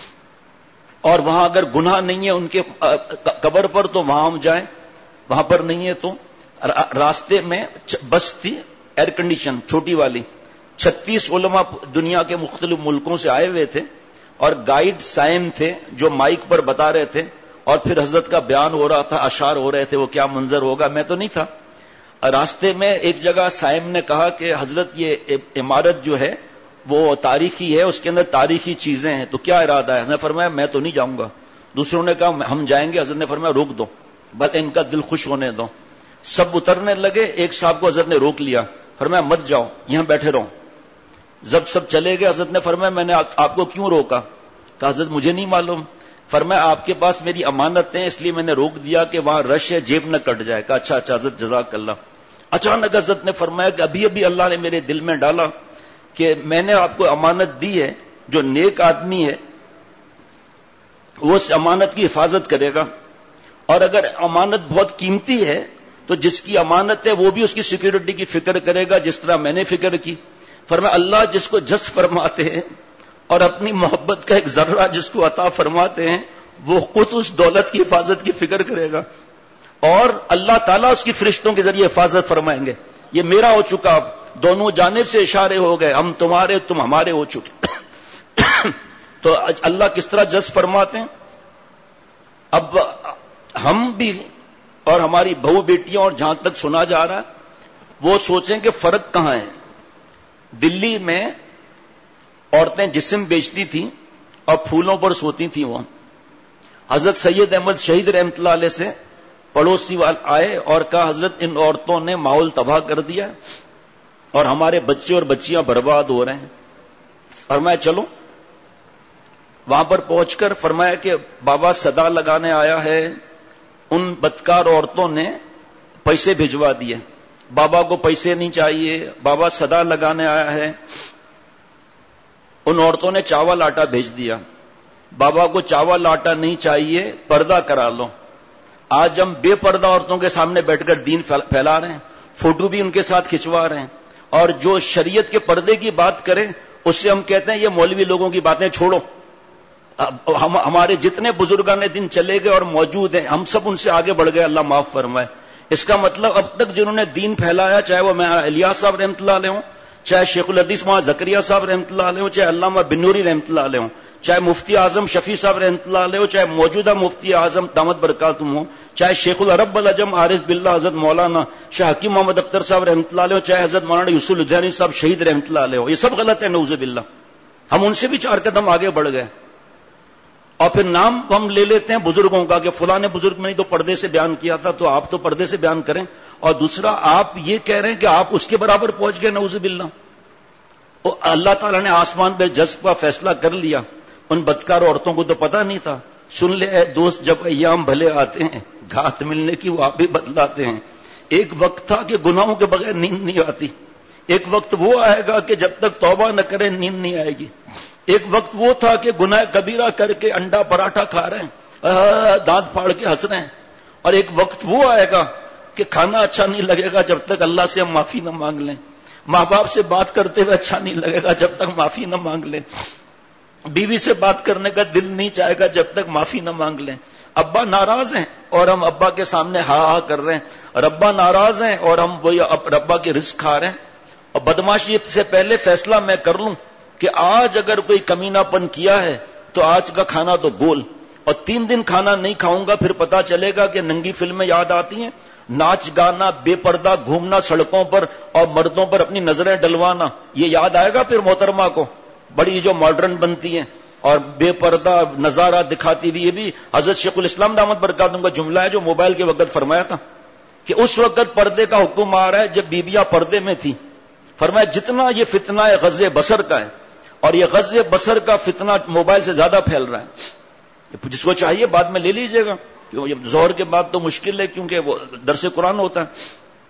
اور وہاں اگر گناہ نہیں ہے ان کے قبر پر تو وہاں ہم جائیں، وہاں پر نہیں ہے تو. راستے میں بس تھی ایئر کنڈیشن چھوٹی والی، 36 علماء دنیا کے مختلف ملکوں سے آئے ہوئے تھے، اور گائیڈ سائن تھے جو مائک پر بتا رہے تھے، اور پھر حضرت کا بیان ہو رہا تھا، اشعار ہو رہے تھے. وہ کیا منظر ہوگا، میں تو نہیں تھا. راستے میں ایک جگہ سائم نے کہا کہ حضرت یہ عمارت جو ہے وہ تاریخی ہے، اس کے اندر تاریخی چیزیں ہیں، تو کیا ارادہ ہے؟ حضرت نے فرمایا میں تو نہیں جاؤں گا. دوسروں نے کہا ہم جائیں گے. حضرت نے فرمایا روک دو، بس ان کا دل خوش ہونے دو. سب اترنے لگے، ایک صاحب کو حضرت نے روک لیا، فرمایا مت جاؤ یہاں بیٹھے رہو. جب سب چلے گئے حضرت نے فرمایا میں نے آپ کو کیوں روکا؟ کہا حضرت مجھے نہیں معلوم. فرمایا آپ کے پاس میری امانت ہے اس لیے میں نے روک دیا کہ وہاں رش ہے جیب نہ کٹ جائے. کہا اچھا اچھا حضرت جزاک اللہ. اچانک حضرت نے فرمایا کہ ابھی ابھی اللہ نے میرے دل میں ڈالا کہ میں نے آپ کو امانت دی ہے، جو نیک آدمی ہے وہ اس امانت کی حفاظت کرے گا، اور اگر امانت بہت قیمتی ہے تو جس کی امانت ہے وہ بھی اس کی سیکیورٹی کی فکر کرے گا جس طرح میں نے فکر کی. فرمایا اللہ جس کو جذب فرماتے ہیں اور اپنی محبت کا ایک ذرہ جس کو عطا فرماتے ہیں وہ خود اس دولت کی حفاظت کی فکر کرے گا، اور اللہ تعالیٰ اس کی فرشتوں کے ذریعے حفاظت فرمائیں گے. یہ میرا ہو چکا، اب دونوں جانب سے اشارے ہو گئے، ہم تمہارے تم ہمارے ہو چکے. تو اللہ کس طرح جذب فرماتے ہیں. اب ہم بھی اور ہماری بہو بیٹیاں اور جہاں تک سنا جا رہا ہے وہ سوچیں کہ فرق کہاں ہے. دلی میں عورتیں جسم بیچتی تھیں اور پھولوں پر سوتی تھیں. وہ حضرت سید احمد شہید رحمت اللہ علیہ سے پڑوسی آئے اور کہا حضرت ان عورتوں نے ماحول تباہ کر دیا اور ہمارے بچے اور بچیاں برباد ہو رہے ہیں. فرمایا چلو. وہاں پر پہنچ کر فرمایا کہ بابا صدا لگانے آیا ہے. ان بدکار عورتوں نے پیسے بھجوا دیے. بابا کو پیسے نہیں چاہیے، بابا صدا لگانے آیا ہے. ان عورتوں نے چاول آٹا بھیج دیا. بابا کو چاول آٹا نہیں چاہیے، پردہ کرا لو. آج ہم بے پردہ عورتوں کے سامنے بیٹھ کر دین پھیلا رہے ہیں، فوٹو بھی ان کے ساتھ کھنچوا رہے ہیں، اور جو شریعت کے پردے کی بات کرے اس سے ہم کہتے ہیں یہ مولوی لوگوں کی باتیں چھوڑو. ہمارے جتنے بزرگان دین چلے گئے اور موجود ہیں ہم سب ان سے آگے بڑھ گئے، اللہ معاف فرمائے. اس کا مطلب اب تک جنہوں نے دین پھیلایا، چاہے وہ مولانا الیاس صاحب رحمۃ اللہ علیہ ہوں، چاہے شیخ الحدیث مولانا زکریا صاحب رحمۃ اللہ علیہ ہوں، چاہے علامہ بن نوری رحمۃ اللہ علیہ ہوں، چاہے مفتی اعظم شفیع صاحب رحمۃ اللہ علیہ ہو، چاہے موجودہ مفتی اعظم دامت برکاتہم ہوں، چاہے شیخ العرب العجم عارف باللہ حضرت مولانا شاہ حکیم محمد اختر صاحب رحمۃ اللہ علیہ ہو، چاہے حضرت مولانا یوسف الدھیانی صاحب شہید رحمۃ اللہ علیہ ہو، یہ سب غلط ہے نعوذ باللہ. ہم ان سے بھی 4 قدم آگے بڑھ گئے. اور پھر نام ہم لے لیتے ہیں بزرگوں کا کہ فلاں نے بزرگ میں نہیں تو پردے سے بیان کیا تھا, تو آپ تو پردے سے بیان کریں. اور دوسرا آپ یہ کہہ رہے ہیں کہ آپ اس کے برابر پہنچ گئے, نعوذ باللہ. اور اللہ تعالیٰ نے آسمان پہ جذب کا فیصلہ کر لیا. ان بدکار عورتوں کو تو پتہ نہیں تھا. سن لے اے دوست, جب ایام بھلے آتے ہیں گھات ملنے کی وہ آپ بھی بتلاتے ہیں. ایک وقت تھا کہ گناہوں کے بغیر نیند نہیں آتی. ایک وقت وہ آئے گا کہ جب تک توبہ نہ کرے نیند نہیں آئے گی. ایک وقت وہ تھا کہ گناہ کبیرہ کر کے انڈا پراٹھا کھا رہے ہیں, دانت پھاڑ کے ہنس رہے ہیں. اور ایک وقت وہ آئے گا کہ کھانا اچھا نہیں لگے گا جب تک اللہ سے ہم معافی نہ مانگ لیں. ماں باپ سے بات کرتے ہوئے اچھا نہیں لگے گا جب تک معافی نہ مانگ لیں. بیوی سے بات کرنے کا دل نہیں چاہے گا جب تک معافی نہ مانگ لیں. ابا ناراض ہیں اور ہم ابا کے سامنے ہا ہا کر رہے ہیں, اور ابا ناراض ہیں اور ہم وہی ابا کے رزق کھا رہے ہیں. اور بدماشی سے پہلے فیصلہ میں کر لوں کہ آج اگر کوئی کمینہ پن کیا ہے تو آج کا کھانا تو گول, اور 3 دن کھانا نہیں کھاؤں گا. پھر پتا چلے گا کہ ننگی فلمیں یاد آتی ہیں, ناچ گانا, بے پردہ گھومنا سڑکوں پر اور مردوں پر اپنی نظریں ڈلوانا, یہ یاد آئے گا پھر محترمہ کو. بڑی جو ماڈرن بنتی ہیں اور بے پردہ نظارہ دکھاتی ہوئی. یہ بھی حضرت شیخ الاسلام دامت برکاتہم کا جملہ ہے جو موبائل کے وقت فرمایا تھا کہ اس وقت پردے کا حکم آ رہا ہے جب بیویاں پردے میں تھی. فرمایا جتنا یہ فتنہ ہے غض بصر کا ہے, اور یہ غض بصر کا فتنہ موبائل سے زیادہ پھیل رہا ہے. جس کو چاہیے بعد میں لے لیجئے گا, ظہر کے بعد تو مشکل ہے کیونکہ وہ درس قرآن ہوتا ہے.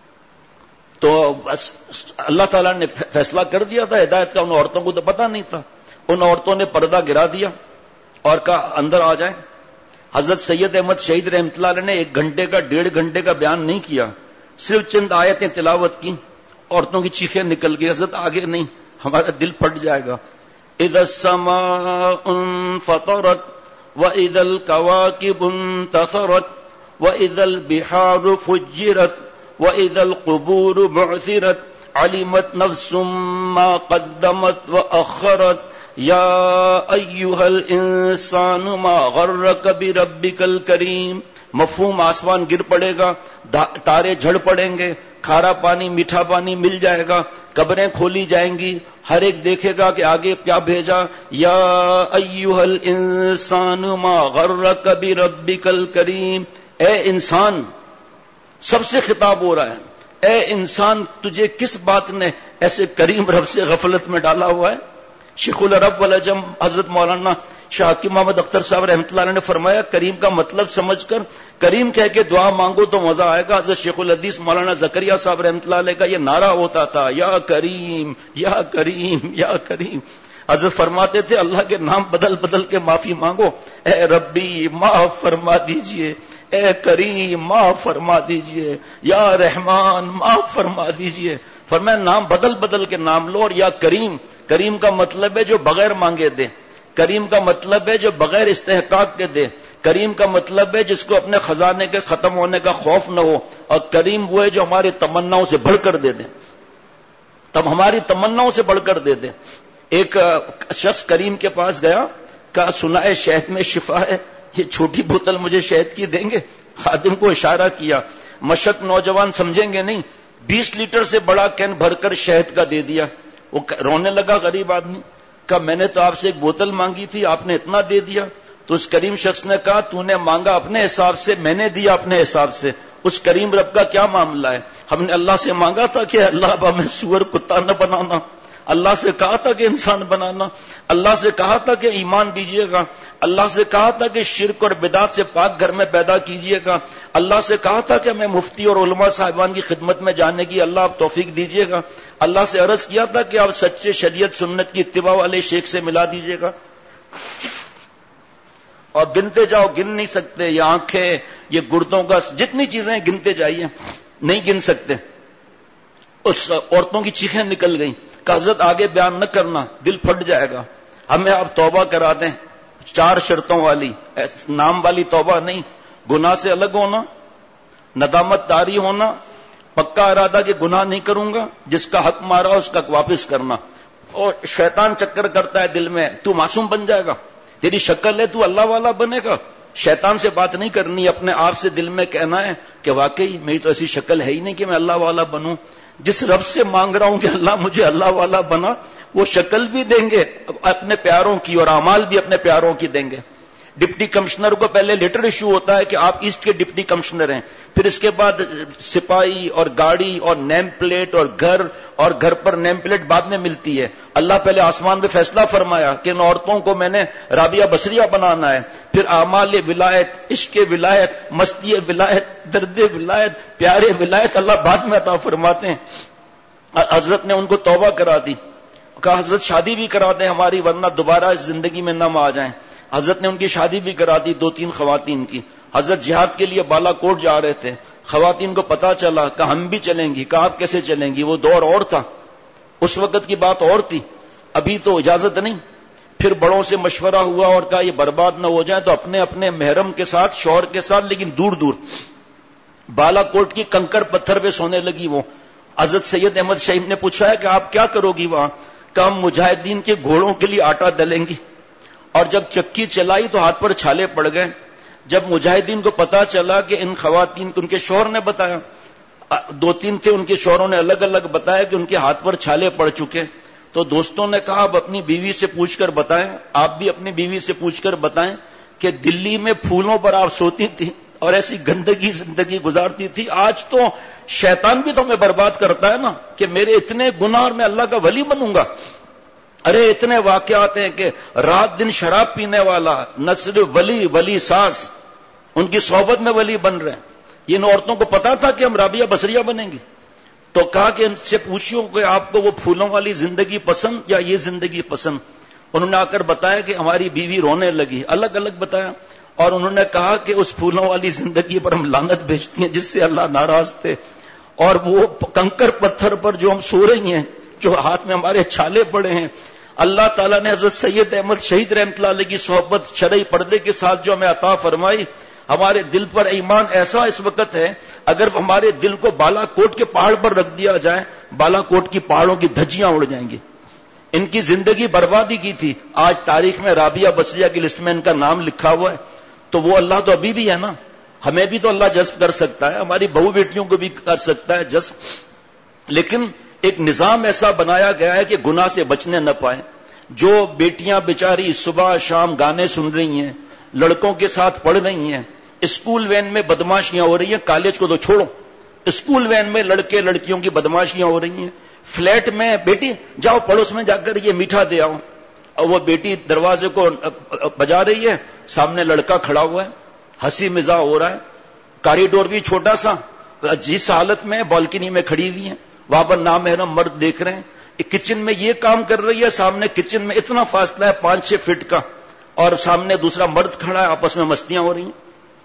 تو اللہ تعالیٰ نے فیصلہ کر دیا تھا ہدایت کا. ان عورتوں کو تو پتہ نہیں تھا. ان عورتوں نے پردہ گرا دیا اور کہا اندر آ جائیں. حضرت سید احمد شہید رحمۃ اللہ علیہ نے 1 گھنٹے کا 1.5 گھنٹے کا بیان نہیں کیا, صرف چند آیتیں تلاوت کی. عورتوں کی چیخیں نکل گئی. حضرت آگے نہیں, ہمارا دل پھٹ جائے گا. اذا السماء انفطرت واذا الكواكب انتثرت واذا البحار فجرت واذا القبور بعثرت علمت نفس ما قدمت واخرت یا ایھا الانسان ما غرک بربک الکریم. مفہوم آسمان گر پڑے گا, تارے جھڑ پڑیں گے, کھارا پانی میٹھا پانی مل جائے گا, قبریں کھولی جائیں گی, ہر ایک دیکھے گا کہ آگے کیا بھیجا. یا ایھا الانسان ما غرک بربک الکریم. اے انسان, سب سے خطاب ہو رہا ہے, اے انسان تجھے کس بات نے ایسے کریم رب سے غفلت میں ڈالا ہوا ہے. شیخ العرب والعجم حضرت مولانا شاہ حکیم محمد اختر صاحب رحمۃ اللہ علیہ نے فرمایا کریم کا مطلب سمجھ کر کریم کہہ کے دعا مانگو تو مزہ آئے گا. حضرت شیخ الحدیث مولانا زکریا صاحب رحمۃ اللہ علیہ کا یہ نعرہ ہوتا تھا, یا کریم یا کریم یا کریم. حضرت فرماتے تھے اللہ کے نام بدل بدل کے معافی مانگو. اے ربی معاف فرما دیجئے, اے کریم معاف فرما دیجئے, یا رحمان معاف فرما دیجئے. فرمایا نام بدل بدل کے نام لو. اور یا کریم, کریم کا مطلب ہے جو بغیر مانگے دے, کریم کا مطلب ہے جو بغیر استحقاق کے دے, کریم کا مطلب ہے جس کو اپنے خزانے کے ختم ہونے کا خوف نہ ہو, اور کریم وہ ہے جو ہماری تمناؤں سے بڑھ کر دے دے, تب ہماری تمناؤں سے بڑھ کر دے دے. ایک شخص کریم کے پاس گیا, کہا سنا ہے شہد میں شفا ہے, یہ چھوٹی بوتل مجھے شہد کی دیں گے. خادم کو اشارہ کیا, مشک نوجوان سمجھیں گے نہیں, 20 لیٹر سے بڑا کین بھر کر شہد کا دے دیا. وہ رونے لگا غریب آدمی, کہا میں نے تو آپ سے 1 بوتل مانگی تھی, آپ نے اتنا دے دیا. تو اس کریم شخص نے کہا تو نے مانگا اپنے حساب سے, میں نے دیا اپنے حساب سے. اس کریم رب کا کیا معاملہ ہے؟ ہم نے اللہ سے مانگا تھا کہ اللہ اب ہمیں سور کتا نہ بنانا, اللہ سے کہا تھا کہ انسان بنانا, اللہ سے کہا تھا کہ ایمان دیجئے گا, اللہ سے کہا تھا کہ شرک اور بدعت سے پاک گھر میں پیدا کیجئے گا, اللہ سے کہا تھا کہ ہمیں مفتی اور علماء صاحبان کی خدمت میں جانے کی اللہ آپ توفیق دیجئے گا, اللہ سے عرض کیا تھا کہ آپ سچے شریعت سنت کی اتباع والے شیخ سے ملا دیجئے گا. اور گنتے جاؤ, گن نہیں سکتے. یہ آنکھیں, یہ گردوں کا, جتنی چیزیں گنتے جائیے, نہیں گن سکتے. اس عورتوں کی چیخیں نکل گئیں کہ حضرت آگے بیان نہ کرنا, دل پھٹ جائے گا, ہمیں آپ توبہ کرا دیں 4 شرطوں والی, نام والی توبہ نہیں. گناہ سے الگ ہونا, ندامت داری ہونا, پکا ارادہ کہ گناہ نہیں کروں گا, جس کا حق مارا اس کا واپس کرنا. اور شیطان چکر کرتا ہے دل میں, تو معصوم بن جائے گا, تیری شکل ہے تو اللہ والا بنے گا. شیطان سے بات نہیں کرنی, اپنے آپ سے دل میں کہنا ہے کہ واقعی میری تو ایسی شکل ہے ہی نہیں کہ میں اللہ والا بنوں. جس رب سے مانگ رہا ہوں کہ اللہ مجھے اللہ والا بنا, وہ شکل بھی دیں گے, اپنے پیاروں کی اور اعمال بھی اپنے پیاروں کی دیں گے. ڈپٹی کمشنر کو پہلے لیٹر ایشو ہوتا ہے کہ آپ ایسٹ کے ڈپٹی کمشنر ہیں, پھر اس کے بعد سپاہی اور گاڑی اور نیم پلیٹ اور گھر پر نیم پلیٹ بعد میں ملتی ہے. اللہ پہلے آسمان میں فیصلہ فرمایا کہ ان عورتوں کو میں نے رابعہ بصریہ بنانا ہے, پھر اعمال ولایت, عشق ولایت, مستی ولایت, درد ولایت, پیارے ولایت اللہ بعد میں عطا فرماتے ہیں. حضرت نے ان کو توبہ کرا دی, کہا حضرت شادی بھی کرا دیں ہماری ورنہ دوبارہ اس زندگی میں نہ آ جائیں. حضرت نے ان کی شادی بھی کرا دی 2-3 خواتین کی. حضرت جہاد کے لیے بالا کوٹ جا رہے تھے, خواتین کو پتا چلا کہ ہم بھی چلیں گی. کہا آپ کیسے چلیں گی, وہ دور اور تھا, اس وقت کی بات اور تھی, ابھی تو اجازت نہیں. پھر بڑوں سے مشورہ ہوا اور کہا یہ برباد نہ ہو جائے تو اپنے اپنے محرم کے ساتھ, شوہر کے ساتھ, لیکن دور دور بالا کوٹ کی کنکر پتھر پہ سونے لگی. وہ حضرت سید احمد شہید نے پوچھا ہے کہ آپ کیا کرو گی وہاں, کہ ہم مجاہدین کے گھوڑوں کے لیے آٹا دلیں گی. اور جب چکی چلائی تو ہاتھ پر چھالے پڑ گئے. جب مجاہدین کو پتا چلا کہ ان خواتین کو ان کے شوہر نے بتایا, 2-3 تھے, ان کے شوہروں نے الگ الگ بتایا کہ ان کے ہاتھ پر چھالے پڑ چکے, تو دوستوں نے کہا اب اپنی بیوی سے پوچھ کر بتائیں, آپ بھی اپنی بیوی سے پوچھ کر بتائیں کہ دلی میں پھولوں پر آپ سوتی تھی اور ایسی گندگی زندگی گزارتی تھی. آج تو شیطان بھی تو ہمیں برباد کرتا ہے نا کہ میرے اتنے گناہ اور میں اللہ کا ولی بنوں گا. ارے اتنے واقعات ہیں کہ رات دن شراب پینے والا نہ صرف ولی ساز, ان کی صحبت میں ولی بن رہے ہیں. ان عورتوں کو پتا تھا کہ ہم رابعہ بصریہ بنیں گے, تو کہا کہ ان سے پوچھو کہ آپ کو وہ پھولوں والی زندگی پسند یا یہ زندگی پسند. انہوں نے آ کر بتایا کہ ہماری بیوی رونے لگی, الگ الگ بتایا, اور انہوں نے کہا کہ اس پھولوں والی زندگی پر ہم لعنت بھیجتی ہیں جس سے اللہ ناراض تھے, اور وہ کنکر پتھر پر جو ہم سو رہی ہیں, جو ہاتھ میں ہمارے چھالے پڑے ہیں, اللہ تعالیٰ نے حضرت سید احمد شہید رحمۃ اللہ علیہ کی صحبت شرعی پردے کے ساتھ جو ہمیں عطا فرمائی, ہمارے دل پر ایمان ایسا اس وقت ہے اگر ہمارے دل کو بالا کوٹ کے پہاڑ پر رکھ دیا جائے, بالا کوٹ کی پہاڑوں کی دھجیاں اڑ جائیں گی. ان کی زندگی بربادی کی تھی, آج تاریخ میں رابعہ بصریہ کی لسٹ میں ان کا نام لکھا ہوا ہے. تو وہ اللہ تو ابھی بھی ہے نا, ہمیں بھی تو اللہ جذب کر سکتا ہے, ہماری بہو بیٹیوں کو بھی کر سکتا ہے جذب, لیکن ایک نظام ایسا بنایا گیا ہے کہ گناہ سے بچنے نہ پائیں. جو بیٹیاں بیچاری صبح شام گانے سن رہی ہیں, لڑکوں کے ساتھ پڑھ رہی ہیں, اسکول وین میں بدماشیاں ہو رہی ہیں, کالج کو تو چھوڑو, اسکول وین میں لڑکے لڑکیوں کی بدماشیاں ہو رہی ہیں, فلیٹ میں بیٹی جاؤ پڑوس میں جا کر یہ میٹھا دے آؤ, اور وہ بیٹی دروازے کو بجا رہی ہے, سامنے لڑکا کھڑا ہوا ہے, ہنسی مزاح ہو رہا ہے, کاریڈور بھی چھوٹا سا, جس حالت میں بالکنی میں کھڑی ہوئی ہیں, وہاں پر نامحرم مرد دیکھ رہے ہیں. کچن میں یہ کام کر رہی ہے, سامنے کچن میں اتنا فاصلہ ہے 5-6 فٹ کا, اور سامنے دوسرا مرد کھڑا ہے, آپس میں مستیاں ہو رہی ہیں.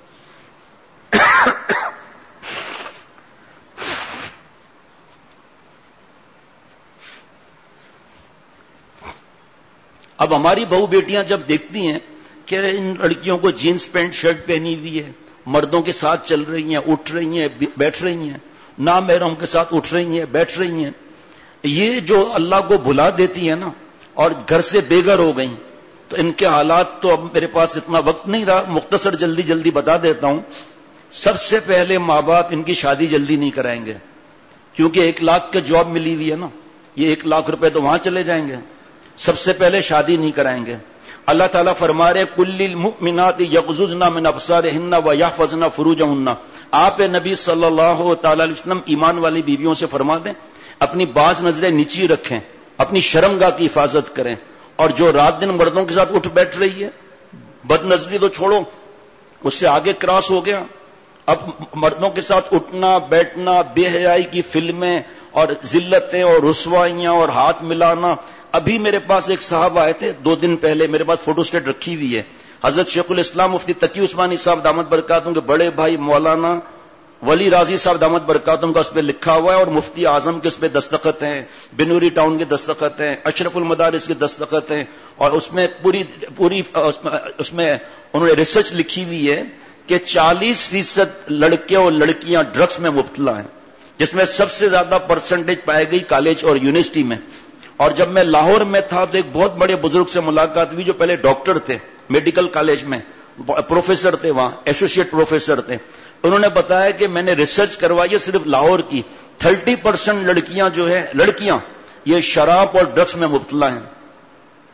اب ہماری بہو بیٹیاں جب دیکھتی ہیں کہ ان لڑکیوں کو جینس پینٹ شرٹ پہنی ہوئی ہے, مردوں کے ساتھ چل رہی ہیں, اٹھ رہی ہیں, بیٹھ رہی ہیں, نامحرم کے ساتھ اٹھ رہی ہیں, بیٹھ رہی ہیں, یہ جو اللہ کو بھلا دیتی ہے نا, اور گھر سے بے گھر ہو گئی, تو ان کے حالات تو اب میرے پاس اتنا وقت نہیں رہا, مختصر جلدی بتا دیتا ہوں. سب سے پہلے ماں باپ ان کی شادی جلدی نہیں کرائیں گے, کیونکہ 1 لاکھ کا جاب ملی ہوئی ہے نا, یہ 1 لاکھ روپے تو وہاں چلے جائیں گے. سب سے پہلے شادی نہیں کرائیں گے. اللہ تعالیٰ فرما رہے کل للمؤمنات یغضضن من ابصارهن ويحفظن فروجهن. آپ نبی صلی اللہ تعالی علیہ وسلم ایمان والی بیویوں سے فرما دیں اپنی بعض نظریں نیچی رکھیں, اپنی شرمگاہ کی حفاظت کریں. اور جو رات دن مردوں کے ساتھ اٹھ بیٹھ رہی ہے, بد نظری تو چھوڑو, اس سے آگے کراس ہو گیا. اب مردوں کے ساتھ اٹھنا بیٹھنا, بے حیائی کی فلمیں اور ذلتیں اور رسوائیاں اور ہاتھ ملانا. ابھی میرے پاس ایک صاحب آئے تھے 2 دن پہلے, میرے پاس فوٹو اسٹیٹ رکھی ہوئی ہے. حضرت شیخ الاسلام مفتی تقی عثمانی صاحب دامت برکاتہم کے بڑے بھائی مولانا ولی راضی صاحب دامت برکاتہم کا اس پہ لکھا ہوا ہے, اور مفتی اعظم کے اس پہ دستخط ہیں, بنوری ٹاؤن کے دستخط ہیں, اشرف المدارس کے دستخط ہیں, اور اس میں پوری اس میں انہوں نے ریسرچ لکھی ہوئی ہے کہ 40% لڑکے اور لڑکیاں ڈرگس میں مبتلا ہیں, جس میں سب سے زیادہ پرسنٹیج پائی گئی کالج اور یونیورسٹی میں. اور جب میں لاہور میں تھا تو ایک بہت بڑے بزرگ سے ملاقات ہوئی جو پہلے ڈاکٹر تھے, میڈیکل کالج میں پروفیسر تھے, وہاں ایسوسیٹ پروفیسر تھے. انہوں نے بتایا کہ میں نے ریسرچ کروائی ہے صرف لاہور کی, 30% لڑکیاں جو ہے لڑکیاں یہ شراب اور ڈرگس میں مبتلا ہیں.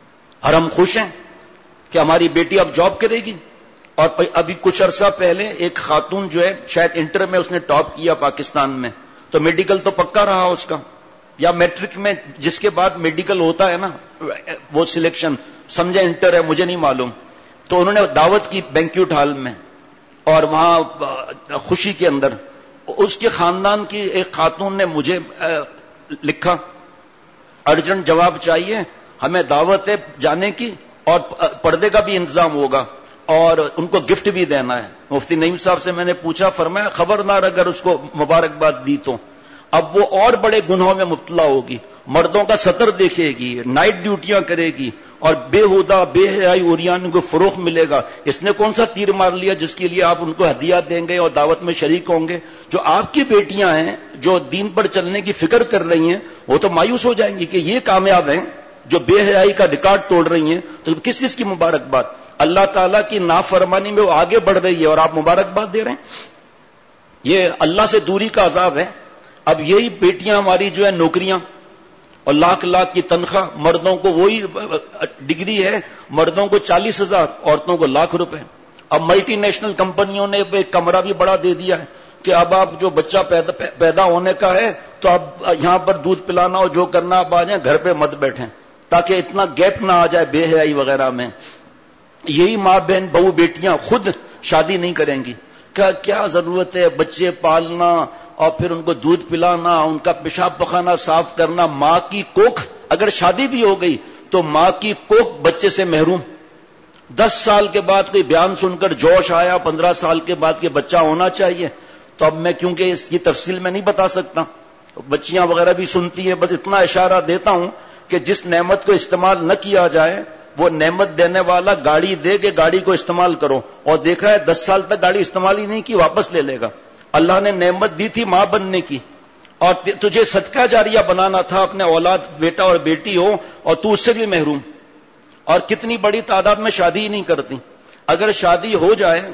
اور ہم خوش ہیں کہ ہماری بیٹی اب جاب کرے گی. اور ابھی کچھ عرصہ پہلے ایک خاتون جو ہے شاید انٹر میں اس نے ٹاپ کیا پاکستان میں, تو میڈیکل تو پکا رہا اس کا, یا میٹرک میں جس کے بعد میڈیکل ہوتا ہے نا وہ سلیکشن, سمجھے انٹر ہے مجھے نہیں معلوم, تو انہوں نے دعوت کی بینکویٹ ہال میں, اور وہاں خوشی کے اندر اس کے خاندان کی ایک خاتون نے مجھے لکھا ارجنٹ جواب چاہیے, ہمیں دعوت ہے جانے کی اور پردے کا بھی انتظام ہوگا اور ان کو گفٹ بھی دینا ہے. مفتی نعیم صاحب سے میں نے پوچھا, فرمایا خبردار اگر اس کو مبارکباد دی تو اب وہ اور بڑے گناہوں میں مبتلا ہوگی, مردوں کا سطر دیکھے گی, نائٹ ڈیوٹیاں کرے گی, اور بےہودہ بے حیائی اوریان کو فروغ ملے گا. اس نے کون سا تیر مار لیا جس کے لیے آپ ان کو ہدیات دیں گے اور دعوت میں شریک ہوں گے؟ جو آپ کی بیٹیاں ہیں جو دین پر چلنے کی فکر کر رہی ہیں وہ تو مایوس ہو جائیں گی کہ یہ کامیاب ہیں جو بے حیائی کا ریکارڈ توڑ رہی ہیں, تو کس چیز کی مبارکباد؟ اللہ تعالیٰ کی نافرمانی میں وہ آگے بڑھ رہی ہے اور آپ مبارکباد دے رہے ہیں. یہ اللہ سے دوری کا عذاب ہے. اب یہی بیٹیاں ہماری جو ہے نوکریاں اور لاکھ لاکھ کی تنخواہ, مردوں کو وہی ڈگری ہے, مردوں کو 40,000, عورتوں کو لاکھ روپے. اب ملٹی نیشنل کمپنیوں نے ایک کمرہ بھی بڑا دے دیا ہے کہ اب آپ جو بچہ پیدا ہونے کا ہے تو اب یہاں پر دودھ پلانا اور جو کرنا آپ آ جائیں, گھر پہ مت بیٹھیں, تاکہ اتنا گیپ نہ آ جائے بے حیائی وغیرہ میں. یہی ماں بہن بہو بیٹیاں خود شادی نہیں کریں گی. کیا ضرورت ہے بچے پالنا اور پھر ان کو دودھ پلانا, ان کا پیشاب پخانہ صاف کرنا. ماں کی کوکھ, اگر شادی بھی ہو گئی تو ماں کی کوکھ بچے سے محروم. 10 سال کے بعد کوئی بیان سن کر جوش آیا, 15 سال کے بعد کہ بچہ ہونا چاہیے, تو اب میں کیونکہ اس کی تفصیل میں نہیں بتا سکتا, بچیاں وغیرہ بھی سنتی ہیں, بس اتنا اشارہ دیتا ہوں کہ جس نعمت کو استعمال نہ کیا جائے وہ نعمت دینے والا گاڑی دے کے گاڑی کو استعمال کرو, اور دیکھا ہے 10 سال تک گاڑی استعمال ہی نہیں کی واپس لے لے گا. اللہ نے نعمت دی تھی ماں بننے کی, اور تجھے صدقہ جاریہ بنانا تھا, اپنے اولاد بیٹا اور بیٹی ہو, اور تو اس سے بھی محروم. اور کتنی بڑی تعداد میں شادی ہی نہیں کرتی. اگر شادی ہو جائے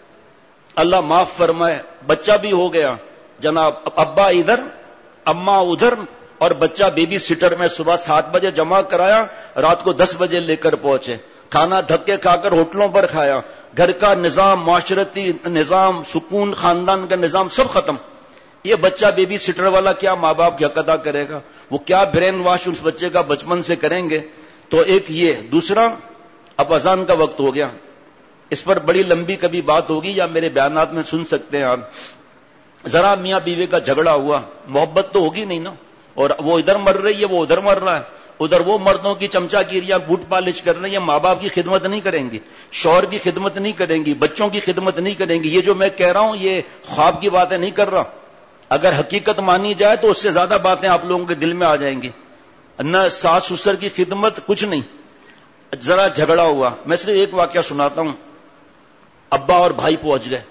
اللہ معاف فرمائے, بچہ بھی ہو گیا, جناب ابا ادھر اماں ادھر, اور بچہ بیبی سیٹر میں صبح 7 بجے جمع کرایا, رات کو 10 بجے لے کر پہنچے, کھانا دھکے کھا کر ہوٹلوں پر کھایا, گھر کا نظام, معاشرتی نظام, سکون, خاندان کا نظام سب ختم. یہ بچہ بیبی سیٹر والا کیا ماں باپ کی حق ادا کرے گا؟ وہ کیا برین واش اس بچے کا بچپن سے کریں گے؟ تو ایک یہ. دوسرا, اب اذان کا وقت ہو گیا, اس پر بڑی لمبی کبھی بات ہوگی یا میرے بیانات میں سن سکتے ہیں آپ. ذرا میاں بیوی کا جھگڑا ہوا, محبت تو ہوگی نہیں نا, اور وہ ادھر مر رہی ہے وہ ادھر مر رہا ہے, ادھر وہ مردوں کی چمچا گیریاں بوٹ پالش کر رہی ہیں, ماں باپ کی خدمت نہیں کریں گی, شوہر کی خدمت نہیں کریں گی, بچوں کی خدمت نہیں کریں گی. یہ جو میں کہہ رہا ہوں یہ خواب کی باتیں نہیں کر رہا, اگر حقیقت مانی جائے تو اس سے زیادہ باتیں آپ لوگوں کے دل میں آ جائیں گی. نہ ساس سسر کی خدمت, کچھ نہیں. ذرا جھگڑا ہوا, میں صرف ایک واقعہ سناتا ہوں. ابا اور بھائی پہنچ گئے,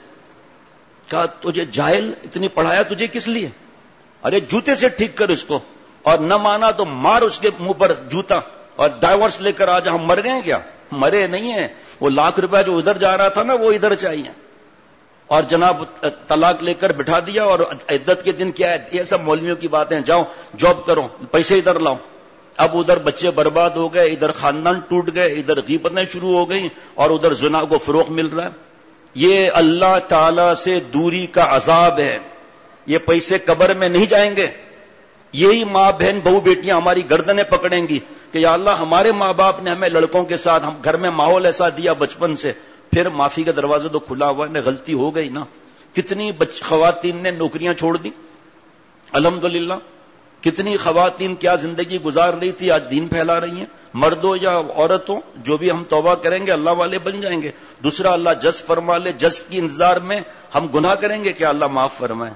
کہا تجھے جاہل اتنی پڑھایا تجھے کس لیے؟ ارے جوتے سے ٹھیک کر اس کو, اور نہ مانا تو مار اس کے منہ پر جوتا, اور ڈائیورس لے کر آج. ہم مر گئے کیا؟ مرے نہیں ہیں. وہ لاکھ روپے جو ادھر جا رہا تھا نا وہ ادھر چاہیے, اور جناب طلاق لے کر بٹھا دیا. اور عدت کے دن کیا ہے, یہ سب مولویوں کی باتیں, جاؤ جاب کرو, پیسے ادھر لاؤ. اب ادھر بچے برباد ہو گئے, ادھر خاندان ٹوٹ گئے, ادھر غیبتیں شروع ہو گئی, اور ادھر زنا کو فروغ مل رہا ہے. یہ اللہ تعالی سے دوری کا عذاب ہے. یہ پیسے قبر میں نہیں جائیں گے. یہی ماں بہن بہو بیٹیاں ہماری گردنیں پکڑیں گی کہ یا اللہ ہمارے ماں باپ نے ہمیں لڑکوں کے ساتھ, ہم گھر میں ماحول ایسا دیا بچپن سے, پھر معافی کا دروازہ تو کھلا ہوا ہے, غلطی ہو گئی نا. کتنی خواتین نے نوکریاں چھوڑ دی الحمدللہ. کتنی خواتین کیا زندگی گزار رہی تھی, آج دین پھیلا رہی ہیں. مردوں یا عورتوں, جو بھی ہم توبہ کریں گے اللہ والے بن جائیں گے. دوسرا, اللہ جز فرما لے, جز کی انتظار میں ہم گناہ کریں گے کہ اللہ معاف فرمائے.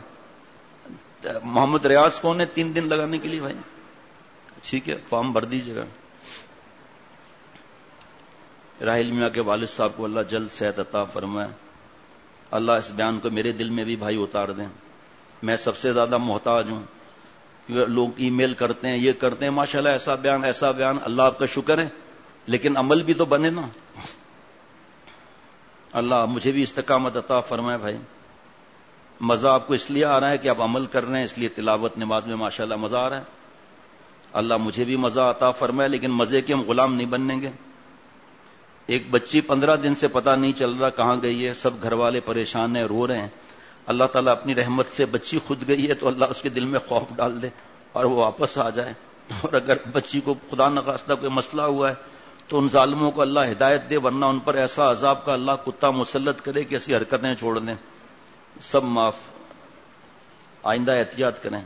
محمد ریاض کون ہے 3 دن لگانے کے لیے؟ بھائی ٹھیک ہے, فارم بھر دیجیے گا. راہیل میاں کے والد صاحب کو اللہ جلد صحت عطا فرمائے. اللہ اس بیان کو میرے دل میں بھی بھائی اتار دیں. میں سب سے زیادہ محتاج ہوں. لوگ ای میل کرتے ہیں, یہ کرتے ہیں, ماشاءاللہ ایسا بیان ایسا بیان, اللہ آپ کا شکر ہے, لیکن عمل بھی تو بنے نا. اللہ مجھے بھی استقامت عطا فرمائے. بھائی مزہ آپ کو اس لیے آ رہا ہے کہ آپ عمل کر رہے ہیں, اس لیے تلاوت نماز میں ماشاءاللہ مزہ آ رہا ہے. اللہ مجھے بھی مزہ عطا فرمائے, لیکن مزے کے ہم غلام نہیں بنیں گے. ایک بچی 15 دن سے پتہ نہیں چل رہا کہاں گئی ہے، سب گھر والے پریشان ہیں، رو رہے ہیں. اللہ تعالیٰ اپنی رحمت سے بچی خود گئی ہے تو اللہ اس کے دل میں خوف ڈال دے اور وہ واپس آ جائے. اور اگر بچی کو خدا نخواستہ کوئی مسئلہ ہوا ہے تو ان ظالموں کو اللہ ہدایت دے، ورنہ ان پر ایسا عذاب کا اللہ کتا مسلط کرے کہ ایسی حرکتیں چھوڑ دیں. سب معاف. آئندہ احتیاط کریں.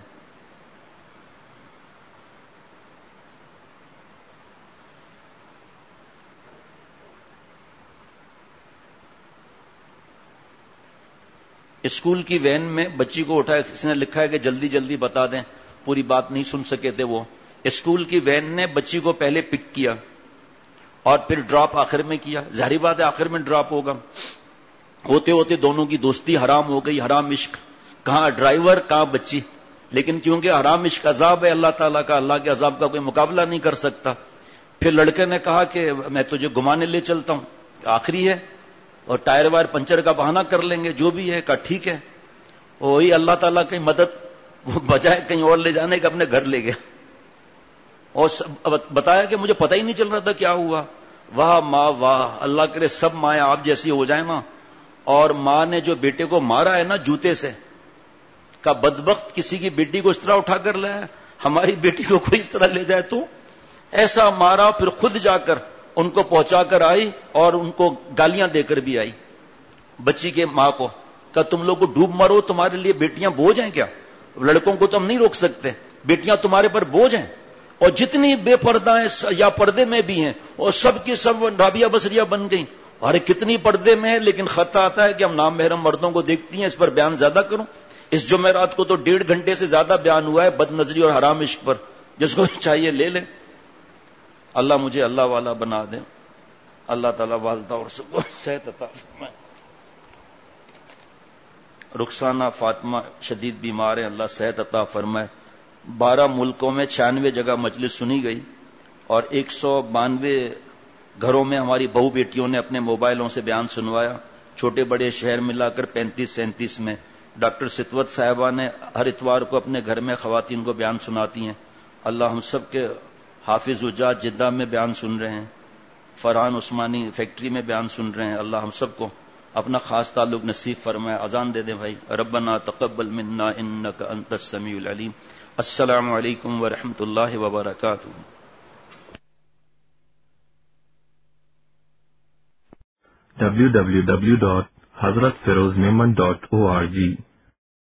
اسکول کی وین میں بچی کو اٹھایا، کسی نے لکھا ہے کہ جلدی جلدی بتا دیں، پوری بات نہیں سن سکے تھے وہ. اسکول کی وین نے بچی کو پہلے پک کیا اور پھر ڈراپ آخر میں کیا. ظاہری بات ہے آخر میں ڈراپ ہوگا. ہوتے ہوتے دونوں کی دوستی حرام ہو گئی. حرام عشق، کہاں ڈرائیور کہاں بچی. لیکن کیونکہ حرام عشق عذاب ہے اللہ تعالیٰ کا، اللہ کے عذاب کا کوئی مقابلہ نہیں کر سکتا. پھر لڑکے نے کہا کہ میں تجھے گھمانے لے چلتا ہوں، آخری ہے اور ٹائر وائر پنچر کا بہانہ کر لیں گے، جو بھی ہے. کہا ٹھیک ہے. وہی اللہ تعالیٰ کی مدد، وہ بجائے کہیں اور لے جانے کا اپنے گھر لے گیا اور بتایا کہ مجھے پتہ ہی نہیں چل رہا تھا کیا ہوا. واہ ماں واہ، اللہ کرے سب مائیں آپ جیسی ہو جائیں نا. اور ماں نے جو بیٹے کو مارا ہے نا جوتے سے، کا بدبخت کسی کی بیٹی کو اس طرح اٹھا کر لایا، ہماری بیٹی کو کوئی اس طرح لے جائے تو. ایسا مارا، پھر خود جا کر ان کو پہنچا کر آئی اور ان کو گالیاں دے کر بھی آئی بچی کے ماں کو. کہ تم لوگ کو ڈوب مرو، تمہارے لیے بیٹیاں بوجھ ہیں کیا؟ لڑکوں کو تو ہم نہیں روک سکتے، بیٹیاں تمہارے پر بوجھ ہیں. اور جتنی بے پردہ ہیں یا پردے میں بھی ہیں اور سب کی سب رابعہ بصریہ بن گئیں. اور کتنی پردے میں ہے، لیکن خط آتا ہے کہ ہم نام محرم مردوں کو دیکھتی ہیں. اس پر بیان زیادہ کروں. اس جمعرات کو تو 1.5 گھنٹے سے زیادہ بیان ہوا ہے بد نظری اور حرام عشق پر. جس کو چاہیے لے لیں. اللہ مجھے اللہ والا بنا دے. اللہ تعالیٰ والدہ اور سب کو صحت عطا فرمائے. رخسانہ فاطمہ شدید بیمار ہیں، اللہ صحت عطا فرمائے. 12 ملکوں میں 96 جگہ مجلس سنی گئی اور 192 گھروں میں ہماری بہو بیٹیوں نے اپنے موبائلوں سے بیان سنوایا. چھوٹے بڑے شہر ملا کر 35-37 میں. ڈاکٹر ستوت صاحبہ نے ہر اتوار کو اپنے گھر میں خواتین کو بیان سناتی ہیں. اللہ ہم سب کے حافظ حجاج جدہ میں بیان سن رہے ہیں، فرحان عثمانی فیکٹری میں بیان سن رہے ہیں. اللہ ہم سب کو اپنا خاص تعلق نصیب فرمائے. اذان دے دیں بھائی. ربنا تقبل منا انک انت السمیع العلیم. السلام علیکم ورحمۃ اللہ وبرکاتہ. www.hazratfirozmemon.org